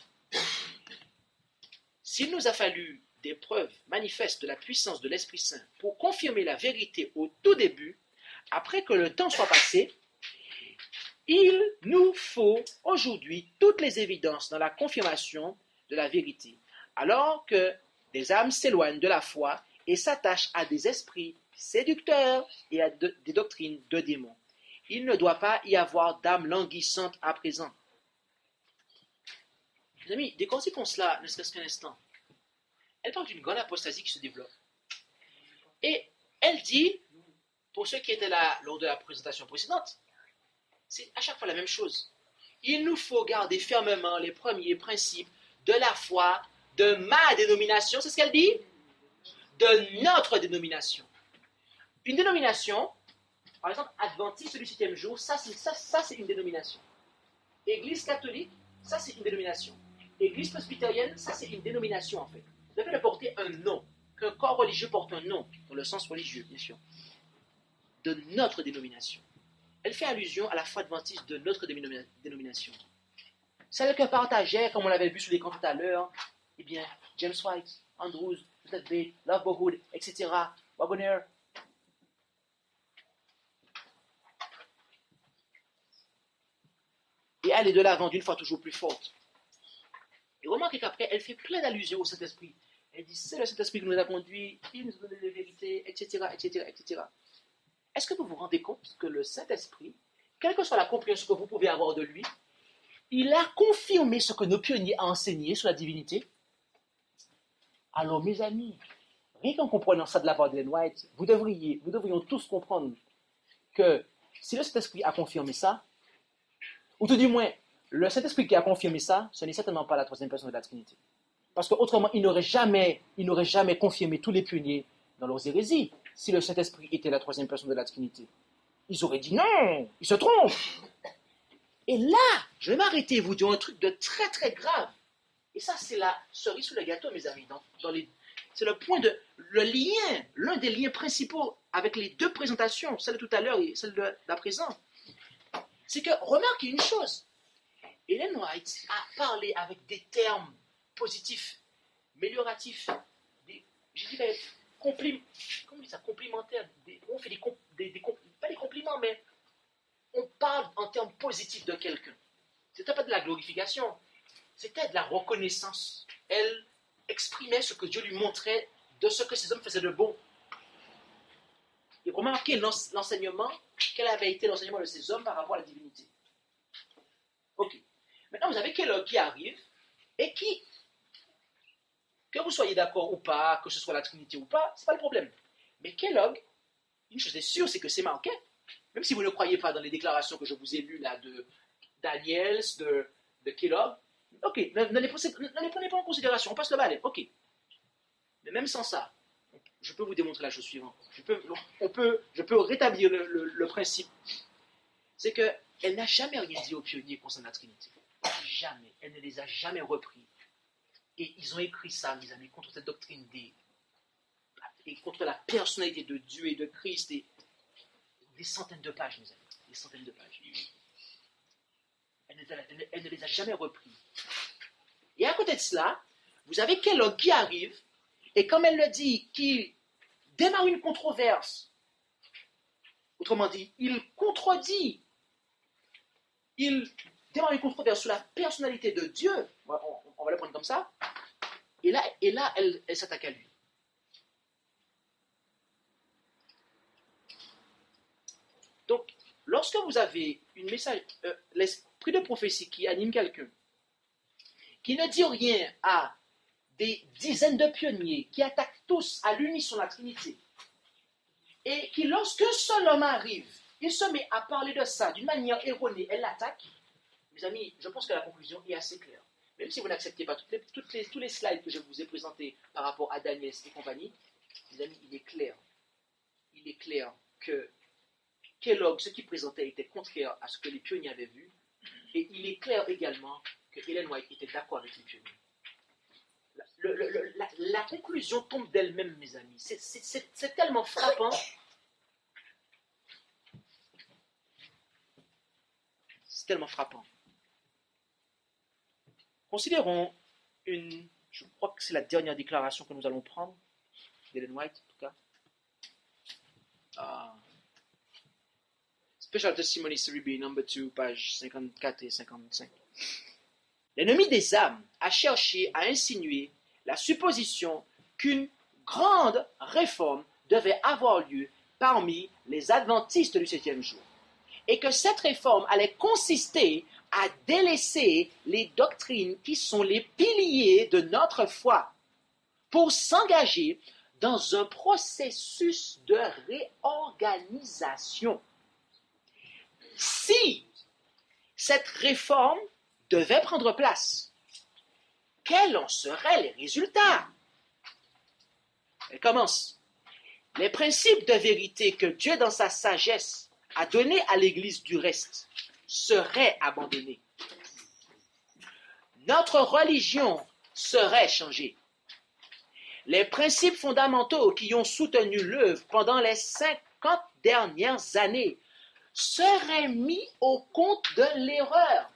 S'il nous a fallu des preuves manifestes de la puissance de l'Esprit Saint pour confirmer la vérité au tout début, après que le temps soit passé, il nous faut aujourd'hui toutes les évidences dans la confirmation de la vérité, alors que des âmes s'éloignent de la foi et s'attachent à des esprits séducteurs et à des doctrines de démons. Il ne doit pas y avoir d'âme languissante à présent. Mes amis, décortiquons cela ne serait-ce qu'un instant. elle parle d'une grande apostasie qui se développe. Et elle dit, pour ceux qui étaient là lors de la présentation précédente, c'est à chaque fois la même chose. Il nous faut garder fermement les premiers principes de la foi de ma dénomination, c'est ce qu'elle dit, de notre dénomination. Une dénomination, par exemple, adventiste du 7e jour, ça c'est une dénomination. Église catholique, ça c'est une dénomination. Église presbytérienne, ça c'est une dénomination en fait. Le fait de porter un nom, qu'un corps religieux porte un nom, dans le sens religieux bien sûr, de notre dénomination. Elle fait allusion à la foi adventiste de notre dénomination. Celle que partageaient, comme on l'avait vu sur l'écran tout à l'heure, eh bien, James White, Andrews, Joseph Bate, Love Bowood, etc., Waggoner. Et aller de l'avant d'une foi toujours plus forte. Et remarquez qu'après, elle fait plein d'allusions au Saint-Esprit. Elle dit, c'est le Saint-Esprit qui nous a conduits, il nous a donné les vérités, etc., etc., etc. Est-ce que vous vous rendez compte que le Saint-Esprit, quelle que soit la compréhension que vous pouvez avoir de lui, il a confirmé ce que nos pionniers ont enseigné sur la divinité? Alors, mes amis, rien qu'en comprenant ça de la part d'Ellen White, nous devrions tous comprendre que si le Saint-Esprit a confirmé ça, ou tout du moins, le Saint-Esprit qui a confirmé ça, ce n'est certainement pas la troisième personne de la Trinité. Parce qu'autrement, il n'aurait jamais confirmé tous les pionniers dans leurs hérésies si le Saint-Esprit était la troisième personne de la Trinité. Ils auraient dit non, ils se trompent. Et là, je vais m'arrêter et vous dire un truc de très très grave. Et ça, c'est la cerise sous le gâteau, mes amis. C'est le lien, l'un des liens principaux avec les deux présentations, celle de tout à l'heure et celle d'à présent. C'est que, remarquez une chose, Ellen White a parlé avec des termes positifs, amélioratifs, je dirais, complimentaires. On fait pas des compliments, mais on parle en termes positifs de quelqu'un. C'était pas de la glorification, c'était de la reconnaissance. Elle exprimait ce que Dieu lui montrait de ce que ces hommes faisaient de bon. Et remarquez l'enseignement, quel avait été l'enseignement de ces hommes par rapport à la divinité. Ok. Maintenant, vous avez Kellogg qui arrive et qui, que vous soyez d'accord ou pas, que ce soit la Trinité ou pas, c'est pas le problème. Mais Kellogg, une chose est sûre, c'est que c'est marqué. Même si vous ne croyez pas dans les déclarations que je vous ai lues là de Daniels, de Kellogg, ok, ne les prenez pas en considération, on passe le balai, ok. Mais même sans ça, je peux vous démontrer la chose suivante. Je peux rétablir le principe. C'est qu'elle n'a jamais rien dit aux pionniers concernant la Trinité. Jamais. Elle ne les a jamais repris. Et ils ont écrit ça, mes amis, contre cette doctrine et contre la personnalité de Dieu et de Christ. Et des centaines de pages, mes amis. Des centaines de pages. Elle ne les a jamais repris. Et à côté de cela, vous avez Kellogg qui arrive, et comme elle le dit, qui démarre une controverse. Autrement dit, il contredit. Il démarre une controverse sur la personnalité de Dieu. On va le prendre comme ça. Et là elle s'attaque à lui. Donc, lorsque vous avez l'esprit de prophétie qui anime quelqu'un, qui ne dit rien à des dizaines de pionniers qui attaquent tous à l'unisson la Trinité, et qui, lorsqu'un seul homme arrive, il se met à parler de ça d'une manière erronée, elle l'attaque, mes amis, je pense que la conclusion est assez claire. Même si vous n'acceptez pas tous les slides que je vous ai présentés par rapport à Daniels et compagnie, mes amis, il est clair que Kellogg, ce qu'il présentait, était contraire à ce que les pionniers avaient vu, et il est clair également que Ellen White était d'accord avec les pionniers. La conclusion tombe d'elle-même, mes amis. C'est tellement frappant. C'est tellement frappant. Considérons je crois que c'est la dernière déclaration que nous allons prendre, d'Ellen White en tout cas. Special Testimony Series B, number 2, page 54 et 55. L'ennemi des âmes a cherché à insinuer la supposition qu'une grande réforme devait avoir lieu parmi les adventistes du 7e jour, et que cette réforme allait consister à délaisser les doctrines qui sont les piliers de notre foi. pour s'engager dans un processus de réorganisation. Si cette réforme devait prendre place, quels en seraient les résultats? Elle commence. Les principes de vérité que Dieu, dans sa sagesse, a donnés à l'Église du reste seraient abandonnés. Notre religion serait changée. Les principes fondamentaux qui ont soutenu l'œuvre pendant les 50 dernières années seraient mis au compte de l'erreur.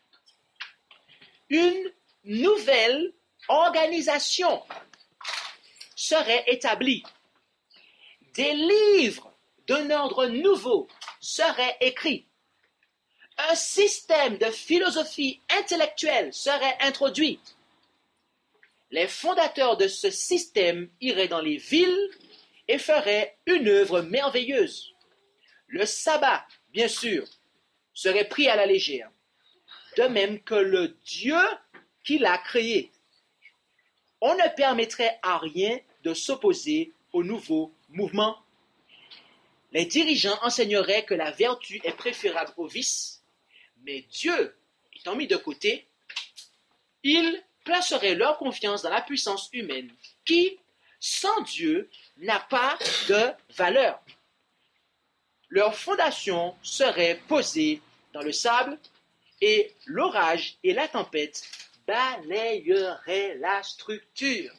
Une nouvelle organisation serait établie. Des livres d'un ordre nouveau seraient écrits. Un système de philosophie intellectuelle serait introduit. Les fondateurs de ce système iraient dans les villes et feraient une œuvre merveilleuse. Le sabbat, bien sûr, serait pris à la légère, de même que le Dieu qui l'a créé. On ne permettrait à rien de s'opposer au nouveau mouvement. Les dirigeants enseigneraient que la vertu est préférable au vice, mais Dieu étant mis de côté, ils placeraient leur confiance dans la puissance humaine qui, sans Dieu, n'a pas de valeur. Leur fondation serait posée dans le sable et l'orage et la tempête balayeraient la structure.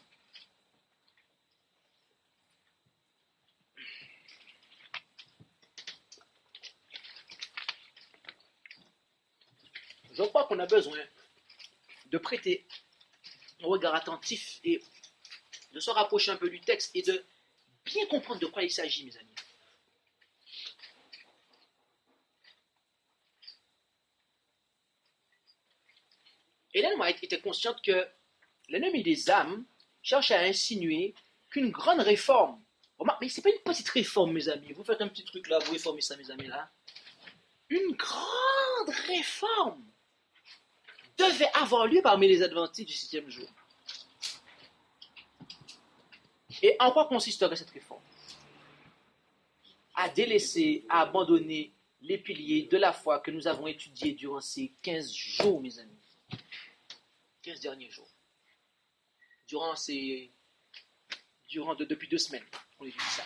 Je crois qu'on a besoin de prêter un regard attentif et de se rapprocher un peu du texte et de bien comprendre de quoi il s'agit, mes amis. Ellen White était consciente que l'ennemi des âmes cherche à insinuer qu'une grande réforme, mais ce n'est pas une petite réforme, mes amis, vous faites un petit truc là, vous réformez ça, mes amis, là. Une grande réforme devait avoir lieu parmi les adventistes du 6e jour. Et en quoi consisterait cette réforme? À délaisser, à abandonner les piliers de la foi que nous avons étudiés durant ces 15 jours, mes amis. 15 derniers jours. Depuis 2 semaines, on étudie ça.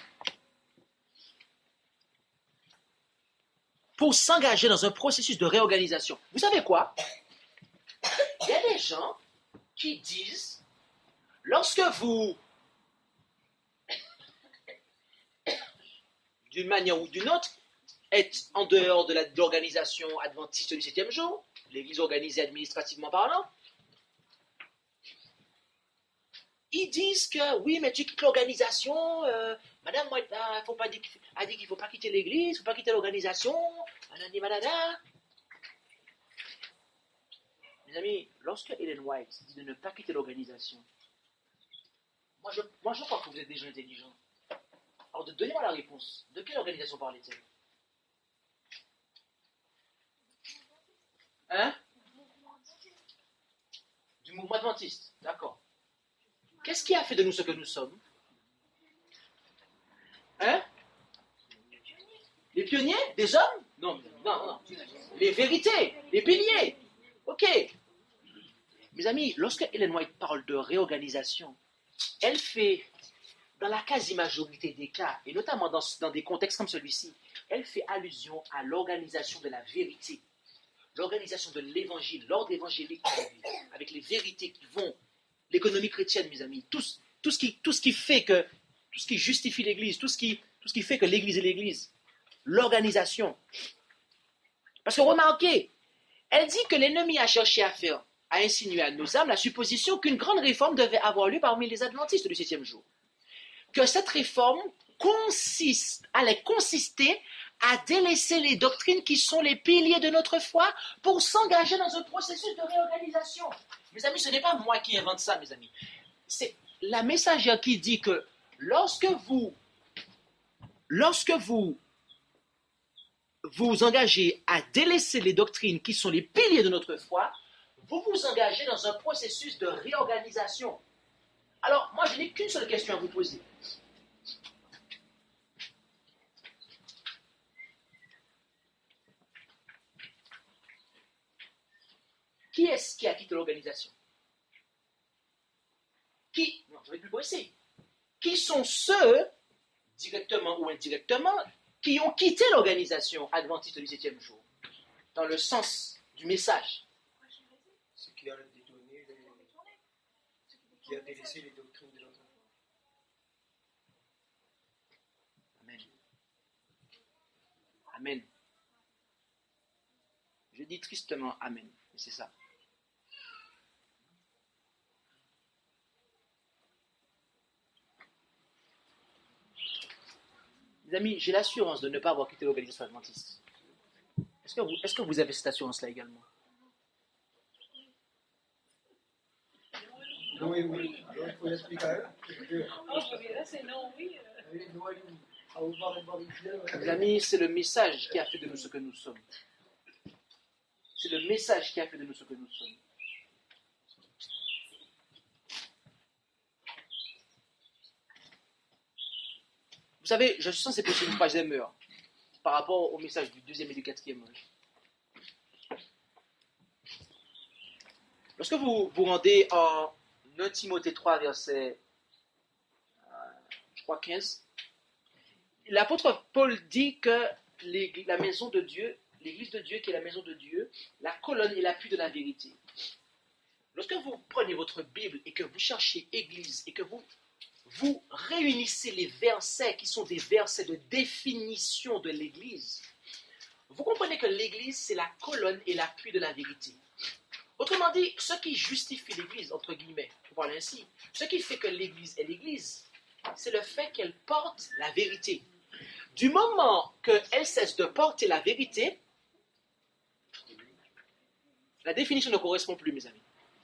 Pour s'engager dans un processus de réorganisation. Vous savez quoi? Il y a des gens qui disent, lorsque vous, d'une manière ou d'une autre, êtes en dehors de l'organisation adventiste du 7e jour, l'église organisée administrativement parlant, ils disent que oui, mais tu quittes l'organisation, madame White a dit qu'il ne faut pas quitter l'église, il ne faut pas quitter l'organisation, manada. Mes amis, lorsque Ellen White dit de ne pas quitter l'organisation, moi je crois que vous êtes des gens intelligents. Alors donnez-moi la réponse. De quelle organisation parlait-elle? Hein? Du mouvement adventiste, d'accord. Qu'est-ce qui a fait de nous ce que nous sommes? Hein? Les pionniers? Des hommes? Non. Les vérités, les piliers. Ok. Mes amis, lorsque Ellen White parle de réorganisation, elle fait, dans la quasi-majorité des cas, et notamment dans des contextes comme celui-ci, elle fait allusion à l'organisation de la vérité, l'organisation de l'évangile, l'ordre évangélique, avec les vérités qui vont, l'économie chrétienne, mes amis, tout ce qui justifie l'Église, tout ce qui fait que l'Église est l'Église, l'organisation. Parce que remarquez, elle dit que l'ennemi a cherché à insinuer à nos âmes la supposition qu'une grande réforme devait avoir lieu parmi les adventistes du 7e jour. Que cette réforme allait consister à délaisser les doctrines qui sont les piliers de notre foi pour s'engager dans un processus de réorganisation. Mes amis, ce n'est pas moi qui invente ça, mes amis. C'est la messagère qui dit que lorsque vous vous engagez à délaisser les doctrines qui sont les piliers de notre foi, vous vous engagez dans un processus de réorganisation. Alors, moi, je n'ai qu'une seule question à vous poser. Qui est-ce qui a quitté l'organisation? Non, je vais plus essayer. Qui sont ceux, directement ou indirectement, qui ont quitté l'organisation adventiste du 7e jour, dans le sens du message? Ce qui a détourné, qui a délaissé les doctrines de l'autre. Amen. Amen. Je dis tristement Amen. Et c'est ça. Mes amis, j'ai l'assurance de ne pas avoir quitté l'organisation adventiste. Est-ce que vous avez cette assurance-là également? Oui. Alors, il faut l'expliquer. Là, c'est non, oui. Mes amis, c'est le message qui a fait de nous ce que nous sommes. C'est le message qui a fait de nous ce que nous sommes. Vous savez, je suis censé prêcher une page d'humeur par rapport au message du 2e et du 4e âge. Lorsque vous vous rendez en 1 Timothée 3, verset, je crois 15, l'apôtre Paul dit que la maison de Dieu, l'église de Dieu qui est la maison de Dieu, la colonne et l'appui de la vérité. Lorsque vous prenez votre Bible et que vous cherchez église et que vous réunissez les versets qui sont des versets de définition de l'église, vous comprenez que l'église, c'est la colonne et l'appui de la vérité. Autrement dit, ce qui justifie l'église, entre guillemets, pour parler ainsi, ce qui fait que l'église est l'église, c'est le fait qu'elle porte la vérité. Du moment qu'elle cesse de porter la vérité, la définition ne correspond plus, mes amis.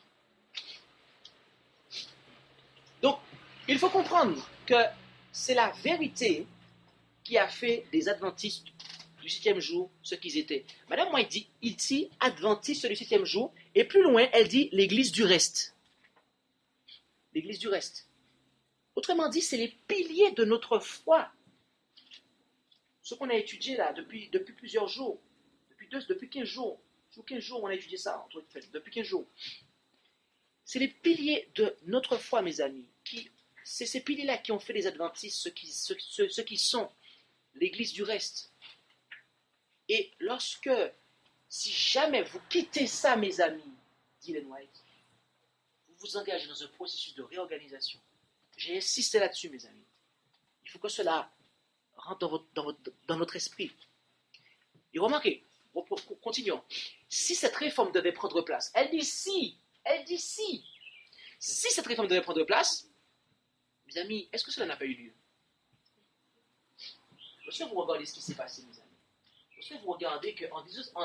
Donc, il faut comprendre que c'est la vérité qui a fait des adventistes du 7e jour ce qu'ils étaient. Madame White dit ici, adventiste du 7e jour, et plus loin, elle dit l'église du reste. L'église du reste. Autrement dit, c'est les piliers de notre foi. Ce qu'on a étudié là depuis plusieurs jours, depuis 15 jours. Sur 15 jours, on a étudié ça, depuis 15 jours. C'est les piliers de notre foi, mes amis. C'est ces piliers-là qui ont fait des adventistes ceux qui sont l'église du reste. Et si jamais vous quittez ça, mes amis, dit Ellen White, vous vous engagez dans un processus de réorganisation. J'ai insisté là-dessus, mes amis. Il faut que cela rentre dans notre esprit. Et remarquez, continuons. Si cette réforme devait prendre place, elle dit si cette réforme devait prendre place, mes amis, est-ce que cela n'a pas eu lieu? Lorsque vous regardez ce qui s'est passé, mes amis, lorsque vous regardez qu'en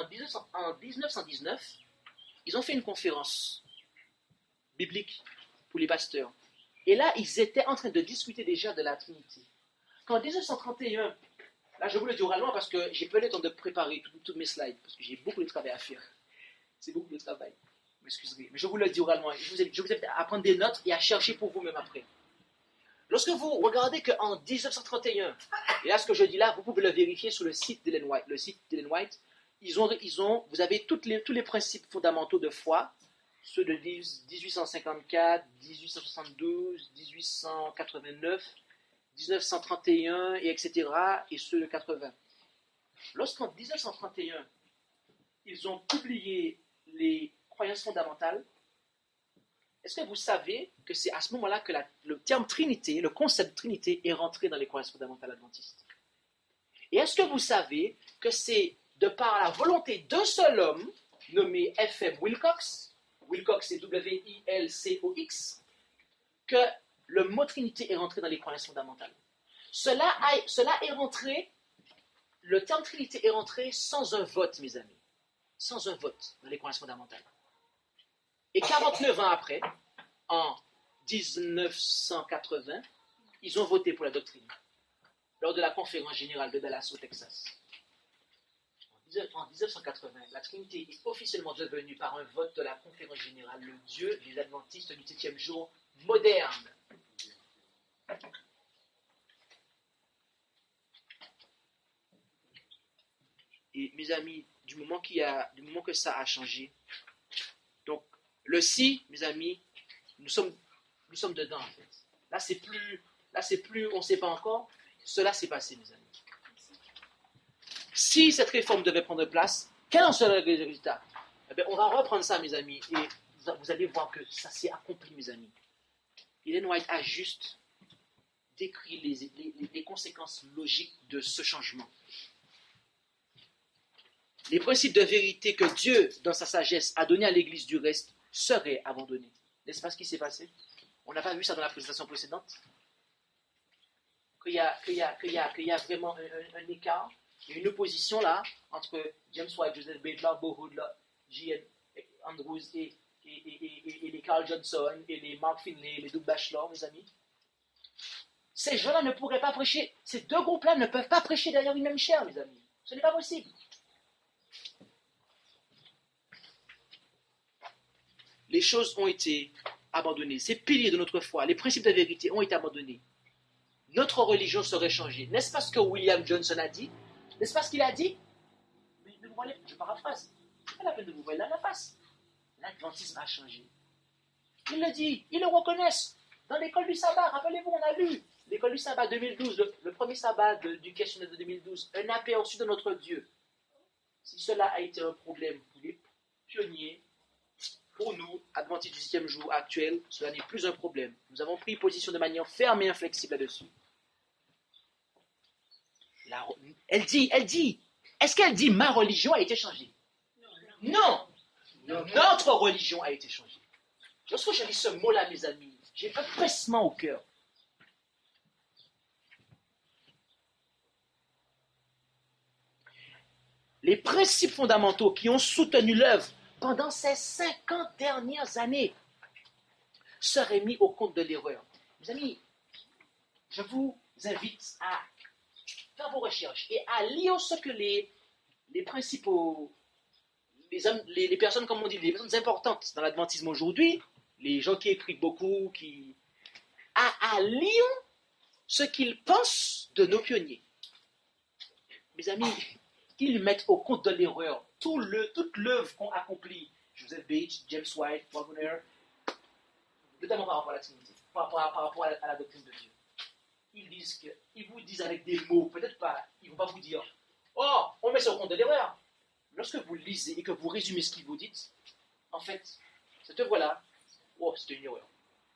1919, ils ont fait une conférence biblique pour les pasteurs. Et là, ils étaient en train de discuter déjà de la Trinité. Qu'en 1931, là je vous le dis oralement parce que j'ai pas le temps de préparer tous mes slides, parce que j'ai beaucoup de travail à faire. C'est beaucoup de travail. M'excuserez. Mais je vous le dis oralement. Je vous invite à prendre des notes et à chercher pour vous-même après. Lorsque vous regardez qu'en 1931, et là ce que je dis là, vous pouvez le vérifier sur le site d'Ellen White. Le site d'Ellen White, vous avez tous les principes fondamentaux de foi, ceux de 1854, 1872, 1889, 1931, et etc., et ceux de 80. Lorsqu'en 1931, ils ont publié les croyances fondamentales, est-ce que vous savez que c'est à ce moment-là que le terme Trinité, le concept de Trinité est rentré dans les croyances fondamentales adventistes? Et est-ce que vous savez que c'est de par la volonté d'un seul homme, nommé F.M. Wilcox c'est W-I-L-C-O-X, que le mot Trinité est rentré dans les croyances fondamentales? Cela est rentré, le terme Trinité est rentré sans un vote, mes amis. Sans un vote dans les croyances fondamentales. Et 49 ans après, en 1980, ils ont voté pour la doctrine, lors de la conférence générale de Dallas au Texas. En 1980, la Trinité est officiellement devenue, par un vote de la conférence générale, le Dieu des adventistes du 7e jour moderne. Et mes amis, du moment que ça a changé, donc le si, mes amis, nous sommes dedans en fait. Là c'est plus, on ne sait pas encore. Cela s'est passé, mes amis. Si cette réforme devait prendre place, quel en serait le résultat? Eh bien, on va reprendre ça, mes amis, et vous allez voir que ça s'est accompli, mes amis. Ellen White a juste décrit les conséquences logiques de ce changement. Les principes de vérité que Dieu, dans sa sagesse, a donnés à l'Église du reste, seraient abandonnés. N'est-ce pas ce qui s'est passé? On n'a pas vu ça dans la présentation précédente? Qu'il y a vraiment un écart, il y a une opposition là, entre James White, Joseph Baitler, Bo Hoodler, J.N. Andrews et les Carl Johnson, et les Mark Finley, les Doug Batchelor, mes amis. Ces gens-là ne pourraient pas prêcher, ces deux groupes-là ne peuvent pas prêcher derrière une même chair, mes amis. Ce n'est pas possible. Les choses ont été abandonnées. Ces piliers de notre foi, les principes de vérité ont été abandonnés. Notre religion serait changée. N'est-ce pas ce que William Johnson a dit? N'est-ce pas ce qu'il a dit? Mais vous voyez, je paraphrase. C'est pas la peine de vous voir là la face. L'adventisme a changé. Ils le disent, ils le reconnaissent. Dans l'école du sabbat, rappelez-vous, on a lu l'école du sabbat 2012, le premier sabbat du questionnaire de 2012, un aperçu de notre Dieu. Si cela a été un problème pour les pionniers, pour nous, adventistes du 7e jour actuel, cela n'est plus un problème. Nous avons pris position de manière ferme et inflexible là-dessus. Elle dit, est-ce qu'elle dit ma religion a été changée? Non. Notre religion a été changée. Lorsque je lis ce mot-là, mes amis, j'ai un pincement au cœur. Les principes fondamentaux qui ont soutenu l'œuvre pendant ces 50 dernières années seraient mis au compte de l'erreur. Mes amis, je vous invite à faire vos recherches et à lire ce que les principaux, les personnes, comme on dit, les personnes importantes dans l'adventisme aujourd'hui, les gens qui écrivent beaucoup, à lire ce qu'ils pensent de nos pionniers. Mes amis, ils mettent au compte de l'erreur toute l'œuvre qu'ont accomplie Joseph Bates, James White, Wagner, notamment par rapport à la Trinité, par rapport à la doctrine de Dieu. Ils vous disent avec des mots, peut-être pas, ils ne vont pas vous dire « Oh, on met ça au compte de l'erreur ». Lorsque vous lisez et que vous résumez ce qu'ils vous disent, en fait, cette œuvre-là, oh, c'était une erreur.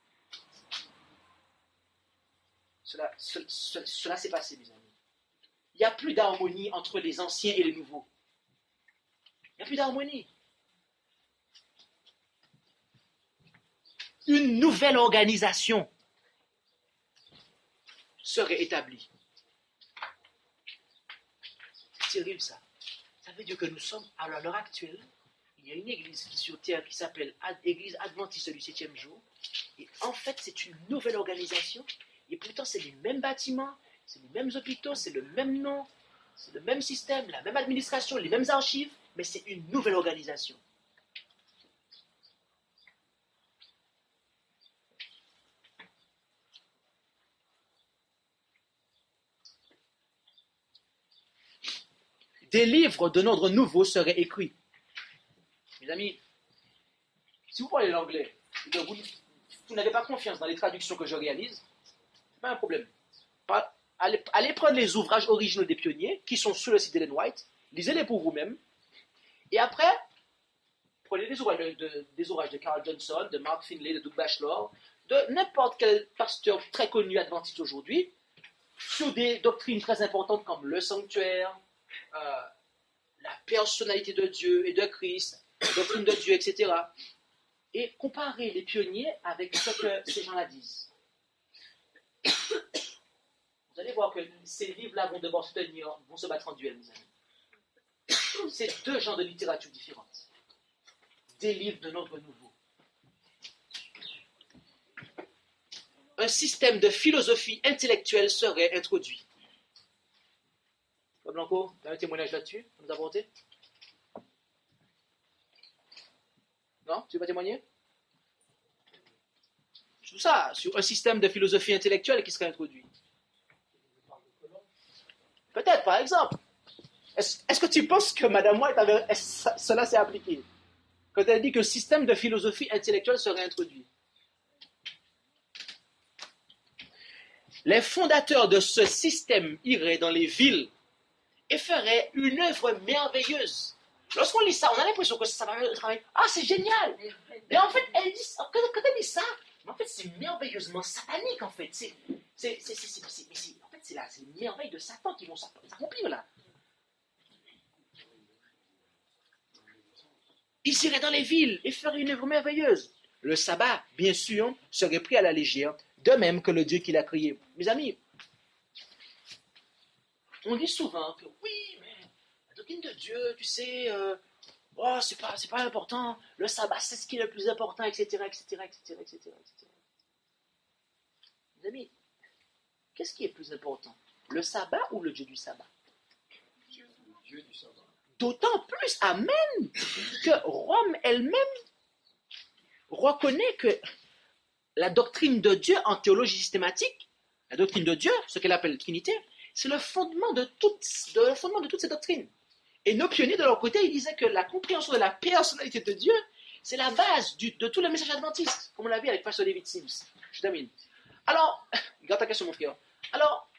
Cela s'est passé, mes amis. Il n'y a plus d'harmonie entre les anciens et les nouveaux. Il n'y a plus d'harmonie. Une nouvelle organisation serait établie. C'est terrible ça. Ça veut dire que nous sommes, à l'heure actuelle, il y a une église qui sur terre qui s'appelle Église Adventiste du 7e jour. Et en fait, c'est une nouvelle organisation. Et pourtant, c'est les mêmes bâtiments, c'est les mêmes hôpitaux, c'est le même nom, c'est le même système, la même administration, les mêmes archives, mais c'est une nouvelle organisation. Des livres d'un ordre nouveau seraient écrits. Mes amis, si vous parlez l'anglais, vous n'avez pas confiance dans les traductions que je réalise, c'est pas un problème. Allez prendre les ouvrages originaux des pionniers, qui sont sur le site d'Ellen White, lisez-les pour vous-même, et après, prenez des ouvrages de Carl Johnson, de Mark Finley, de Doug Batchelor, de n'importe quel pasteur très connu adventiste aujourd'hui, sur des doctrines très importantes comme le sanctuaire, la personnalité de Dieu et de Christ, la doctrine de Dieu, etc. Et comparer les pionniers avec ce que ces gens-là disent. Vous allez voir que ces livres-là vont devoir se tenir, vont se battre en duel, mes amis. C'est deux genres de littérature différentes. Des livres d'un ordre nouveau. Un système de philosophie intellectuelle serait introduit. Blanco, tu as un témoignage là-dessus à nous apporter? Non? Tu veux pas témoigner? Sur ça, sur un système de philosophie intellectuelle qui serait introduit. Peut-être, par exemple. Est-ce que tu penses que Madame White cela s'est appliqué quand elle dit que le système de philosophie intellectuelle serait introduit? Les fondateurs de ce système iraient dans les villes et feraient une œuvre merveilleuse. Lorsqu'on lit ça, on a l'impression que ça va travailler. Ah, c'est génial! Mais en fait, quand elle dit ça, en fait, c'est merveilleusement satanique, en fait. En fait, c'est les merveilles de Satan qui vont s'accomplir là. Ils iraient dans les villes et feraient une œuvre merveilleuse. Le sabbat, bien sûr, serait pris à la légère, de même que le Dieu qui l'a créé. Mes amis, on dit souvent que oui, mais la doctrine de Dieu, tu sais, c'est pas important, le sabbat, c'est ce qui est le plus important, etc., etc., etc., etc., etc. Mes amis, qu'est-ce qui est plus important? Le sabbat ou le Dieu du sabbat? Le Dieu du sabbat. D'autant plus, amen, que Rome elle-même reconnaît que la doctrine de Dieu en théologie systématique, la doctrine de Dieu, ce qu'elle appelle Trinité, c'est le fondement de toutes ces doctrines. Et nos pionniers, de leur côté, ils disaient que la compréhension de la personnalité de Dieu, c'est la base de tous les messages adventistes, comme on l'a vu avec Pastor David Sims. Je termine. Alors, garde ta question, mon frère. Alors,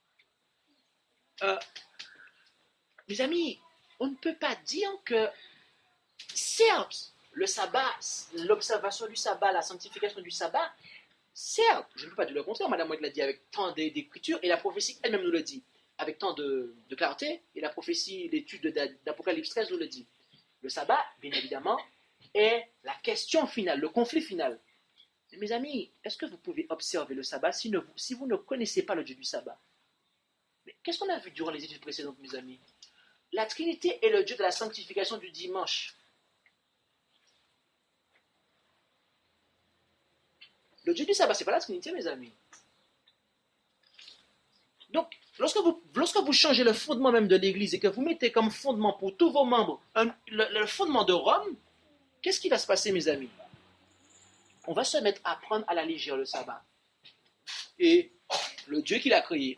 mes amis, on ne peut pas dire que, certes, le sabbat, l'observation du sabbat, la sanctification du sabbat, certes, je ne peux pas dire le contraire, Madame White l'a dit avec tant d'écriture, et la prophétie elle-même nous le dit, avec tant de clarté, et la prophétie, l'étude d'Apocalypse 13 nous le dit. Le sabbat, bien évidemment, est la question finale, le conflit final. Mais mes amis, est-ce que vous pouvez observer le sabbat si vous ne connaissez pas le Dieu du sabbat? Mais qu'est-ce qu'on a vu durant les études précédentes, mes amis? La Trinité est le Dieu de la sanctification du dimanche. Le Dieu du sabbat, ce n'est pas la Trinité, mes amis. Donc, lorsque vous changez le fondement même de l'Église et que vous mettez comme fondement pour tous vos membres le fondement de Rome, qu'est-ce qui va se passer, mes amis? On va se mettre à prendre à la légère le sabbat. Et le Dieu qui l'a créé.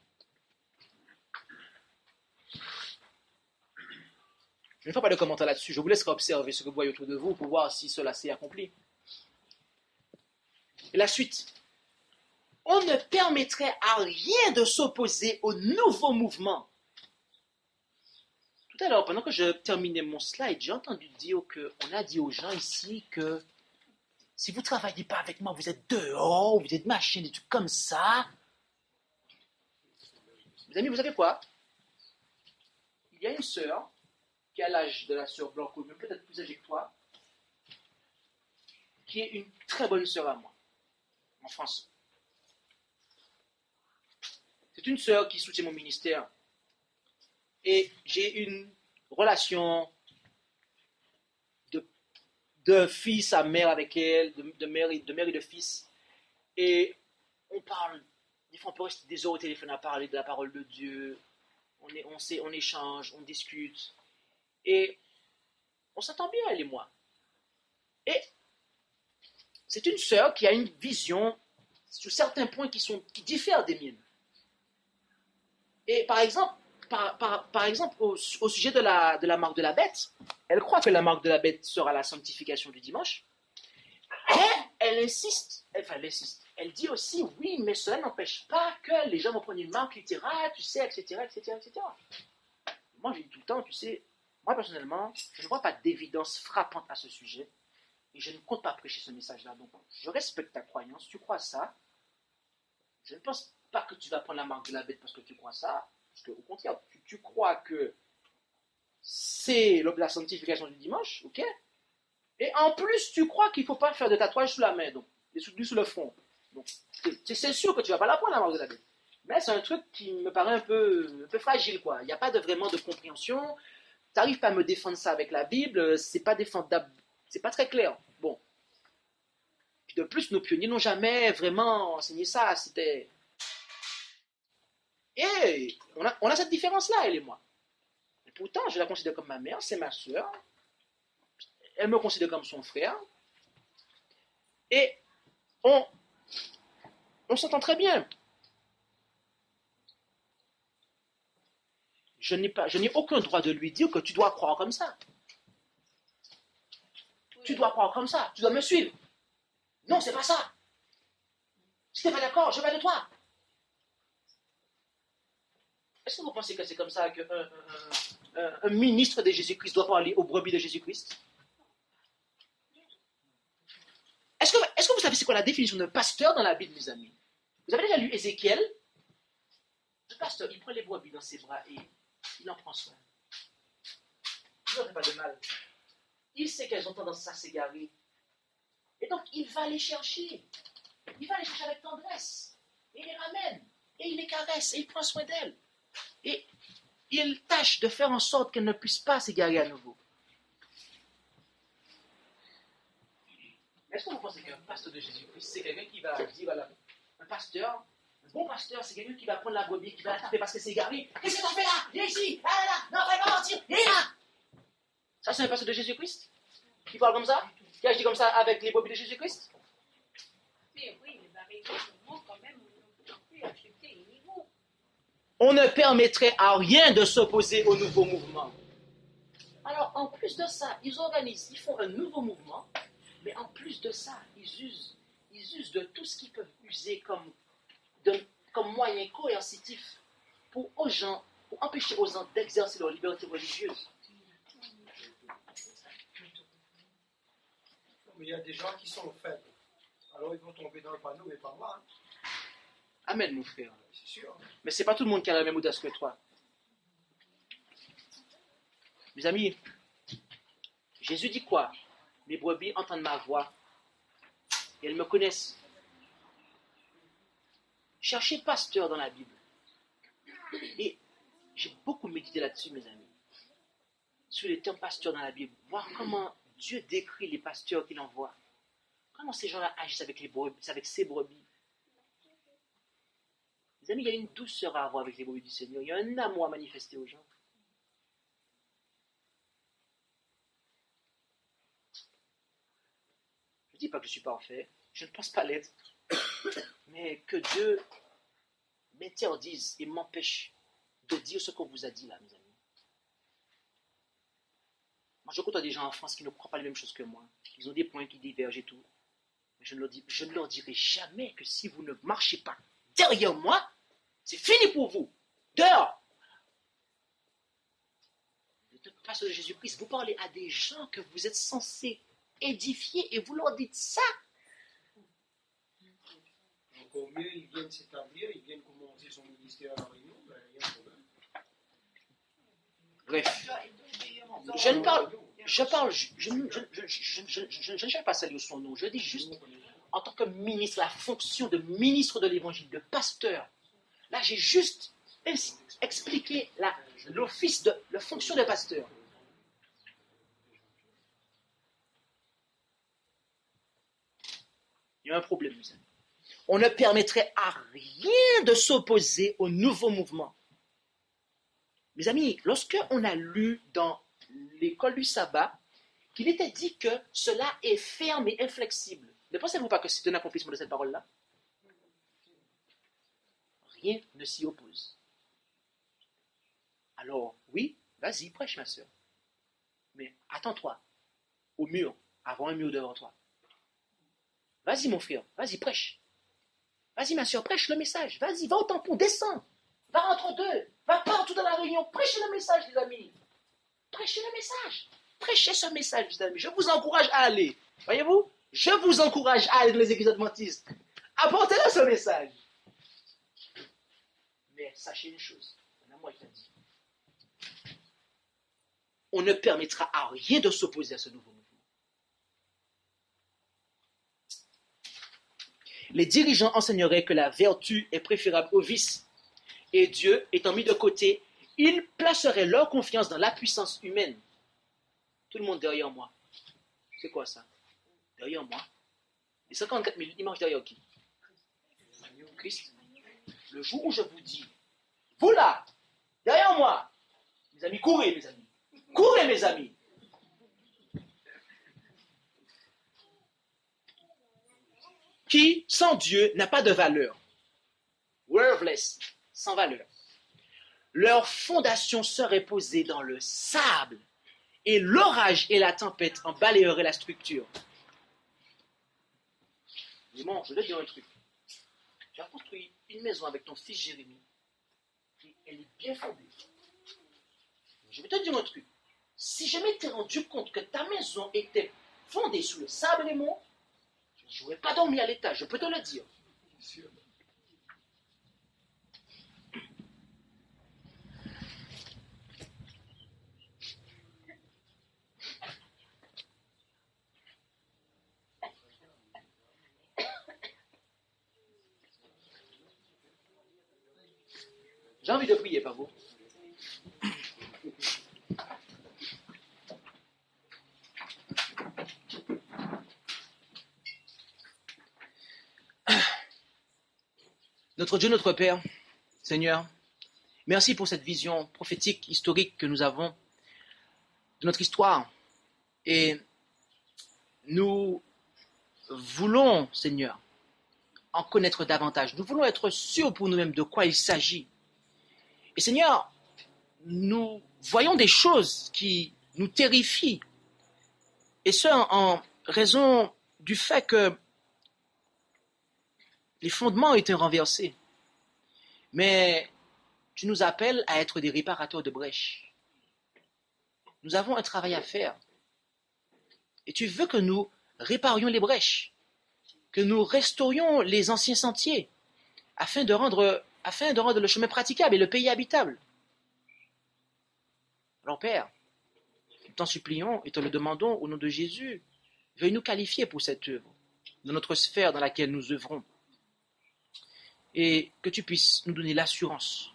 Je ne fais pas de commentaire là-dessus. Je vous laisserai observer ce que vous voyez autour de vous pour voir si cela s'est accompli. Et la suite. On ne permettrait à rien de s'opposer au nouveau mouvement. Tout à l'heure, pendant que je terminais mon slide, j'ai entendu dire qu'on a dit aux gens ici que si vous ne travaillez pas avec moi, vous êtes dehors, vous êtes machin, des trucs comme ça. Mes amis, vous savez quoi? Il y a une sœur qui a l'âge de la sœur Blanco, mais peut-être plus âgée que toi, qui est une très bonne sœur à moi, en France. C'est une sœur qui soutient mon ministère. Et j'ai une relation de fils à mère avec elle, de mère et de fils. Et on parle, des fois on peut rester des heures au téléphone à parler de la parole de Dieu. On échange, on discute. Et on s'entend bien, elle et moi. Et c'est une sœur qui a une vision sur certains points qui diffèrent des miennes. Et par exemple, au sujet de la marque de la bête, elle croit que la marque de la bête sera la sanctification du dimanche. Mais elle insiste. Elle dit aussi, oui, mais cela n'empêche pas que les gens vont prendre une marque littérale, tu sais, etc., etc., etc. Moi, je dis tout le temps, tu sais, moi, personnellement, je ne vois pas d'évidence frappante à ce sujet et je ne compte pas prêcher ce message-là. Donc, je respecte ta croyance, tu crois ça. Je ne pense pas que tu vas prendre la marque de la bête parce que tu crois ça. Parce qu'au contraire, tu crois que c'est la sanctification du dimanche, ok? Et en plus, tu crois qu'il ne faut pas faire de tatouage sous la main, donc, sous le front. Donc, c'est sûr que tu ne vas pas la prendre, la marque de la bête. Mais c'est un truc qui me paraît un peu fragile, quoi. Il n'y a pas vraiment de compréhension. Tu n'arrives pas à me défendre ça avec la Bible, c'est pas défendable, c'est pas très clair. Bon. Puis de plus, nos pionniers n'ont jamais vraiment enseigné ça, c'était... Et on a cette différence-là, elle et moi. Et pourtant, je la considère comme ma mère, c'est ma soeur. Elle me considère comme son frère. Et on s'entend très bien. je n'ai aucun droit de lui dire que tu dois croire comme ça. Tu dois croire comme ça. Tu dois me suivre. Non, c'est pas ça. Si tu n'es pas d'accord, je vais de toi. Est-ce que vous pensez que c'est comme ça qu'un ministre de Jésus-Christ doit parler aux brebis de Jésus-Christ? Est-ce que vous savez c'est quoi la définition d'un pasteur dans la Bible, mes amis? Vous avez déjà lu Ézéchiel? Le pasteur, il prend les brebis dans ses bras et il en prend soin. Il n'en fait pas de mal. Il sait qu'elles ont tendance à s'égarer. Et donc, il va les chercher. Il va les chercher avec tendresse. Et il les ramène. Et il les caresse. Et il prend soin d'elles. Et il tâche de faire en sorte qu'elles ne puissent pas s'égarer à nouveau. Est-ce que vous pensez qu'un pasteur de Jésus-Christ, c'est quelqu'un qui va dire à un pasteur, un bon pasteur, c'est quelqu'un qui va prendre la brebis, qui va la taper parce qu'elle s'est égarée. Qu'est-ce que tu as fait là? Viens ici! Ah là là! Non, fais pas mentir! Viens là! Ça, c'est un pasteur de Jésus-Christ? Qui parle comme ça? Qui agit comme ça avec les brebis de Jésus-Christ? Mais oui, les barrières, quand même, on ne peut plus accepter les niveaux. On ne permettrait à rien de s'opposer au nouveau mouvement. Alors, en plus de ça, ils organisent, ils font un nouveau mouvement, mais en plus de ça, ils usent de tout ce qu'ils peuvent user comme moyen coercitif pour empêcher aux gens d'exercer leur liberté religieuse. Mais il y a des gens qui sont faibles. Alors ils vont tomber dans le panneau, mais pas moi. Hein. Amen, mon frère. C'est sûr. Mais c'est pas tout le monde qui a la même audace que toi. Mes amis, Jésus dit quoi? Mes brebis entendent ma voix et elles me connaissent. Cherchez pasteur dans la Bible. Et j'ai beaucoup médité là-dessus, mes amis. Sur les termes pasteur dans la Bible. Voir comment Dieu décrit les pasteurs qu'il envoie. Comment ces gens-là agissent avec les brebis, avec ses brebis. Mes amis, il y a une douceur à avoir avec les brebis du Seigneur. Il y a un amour à manifester aux gens. Je ne dis pas que je suis parfait. Je ne pense pas l'être. Mais que Dieu m'interdise et m'empêche de dire ce qu'on vous a dit là, mes amis. Moi, je côtoie des gens en France qui ne croient pas les mêmes choses que moi. Ils ont des points qui divergent et tout. Mais je ne leur dirai jamais que si vous ne marchez pas derrière moi, c'est fini pour vous. Dehors. Vous êtes un pasteur de Jésus-Christ. Vous parlez à des gens que vous êtes censés édifier et vous leur dites ça. Encore mieux, ils viennent s'établir, ils viennent commencer son ministère à la Réunion, ben, il y a un problème. Bref. Je ne cherche pas à saluer son nom. Je dis juste, en tant que ministre, la fonction de ministre de l'évangile, de pasteur. Là, j'ai juste expliqué l'office la fonction de pasteur. Il y a un problème, mes amis. On ne permettrait à rien de s'opposer au nouveau mouvement. Mes amis, lorsque on a lu dans l'école du sabbat qu'il était dit que cela est ferme et inflexible, ne pensez-vous pas que c'est un accomplissement de cette parole-là? Rien ne s'y oppose. Alors, oui, vas-y, prêche, ma soeur. Mais attends-toi au mur, avoir un mur devant toi. Vas-y, mon frère, vas-y, prêche. Vas-y, ma soeur, prêche le message. Vas-y, va au tampon, descends. Va entre deux. Va partout dans la réunion. Prêchez le message, les amis. Prêchez le message. Prêchez ce message, les amis. Je vous encourage à aller. Voyez-vous? Je vous encourage à aller dans les églises adventistes. Apportez-leur ce message. Mais sachez une chose. Moi, je l'ai dit. On ne permettra à rien de s'opposer à ce nouveau mouvement. Les dirigeants enseigneraient que la vertu est préférable au vice. Et Dieu, étant mis de côté, ils placeraient leur confiance dans la puissance humaine. Tout le monde derrière moi. C'est quoi ça? Derrière moi. Les 54 000, ils marchent derrière qui? Christ. Le jour où je vous dis, vous là, derrière moi, mes amis, courez, mes amis. Courez, mes amis. Qui, sans Dieu, n'a pas de valeur. Worthless, sans valeur. leur fondation serait posée dans le sable, et l'orage et la tempête en balayeraient la structure. Dis-moi, je vais te dire un truc. Tu as construit une maison avec ton fils Jérémie, et elle est bien fondée. Je vais te dire un truc. Si je m'étais rendu compte que ta maison était fondée sous le sable et moi, je n'aurais pas dormi à l'étage, je peux te le dire. J'ai envie de prier par vous. Notre Dieu, notre Père, Seigneur, merci pour cette vision prophétique, historique que nous avons de notre histoire. Et nous voulons, Seigneur, en connaître davantage. Nous voulons être sûrs pour nous-mêmes de quoi il s'agit. Et Seigneur, nous voyons des choses qui nous terrifient. Et ce, en raison du fait que les fondements ont été renversés. Mais tu nous appelles à être des réparateurs de brèches. Nous avons un travail à faire. Et tu veux que nous réparions les brèches, que nous restaurions les anciens sentiers, afin de rendre le chemin praticable et le pays habitable. Alors Père, nous t'en supplions et te le demandons au nom de Jésus, veuille nous qualifier pour cette œuvre, dans notre sphère dans laquelle nous œuvrons. Et que tu puisses nous donner l'assurance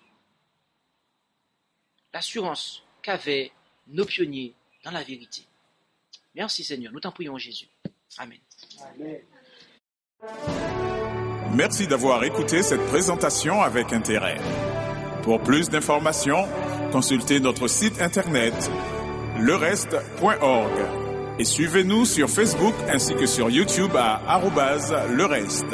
qu'avaient nos pionniers dans la vérité. Merci Seigneur, nous t'en prions Jésus. Amen. Amen. Merci d'avoir écouté cette présentation avec intérêt. Pour plus d'informations, consultez notre site internet lereste.org et suivez-nous sur Facebook ainsi que sur YouTube à @lereste.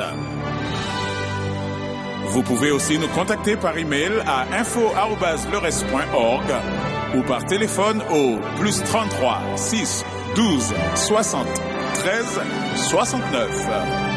Vous pouvez aussi nous contacter par email à info@lereste.org ou par téléphone au +33 6 12 60 13 69.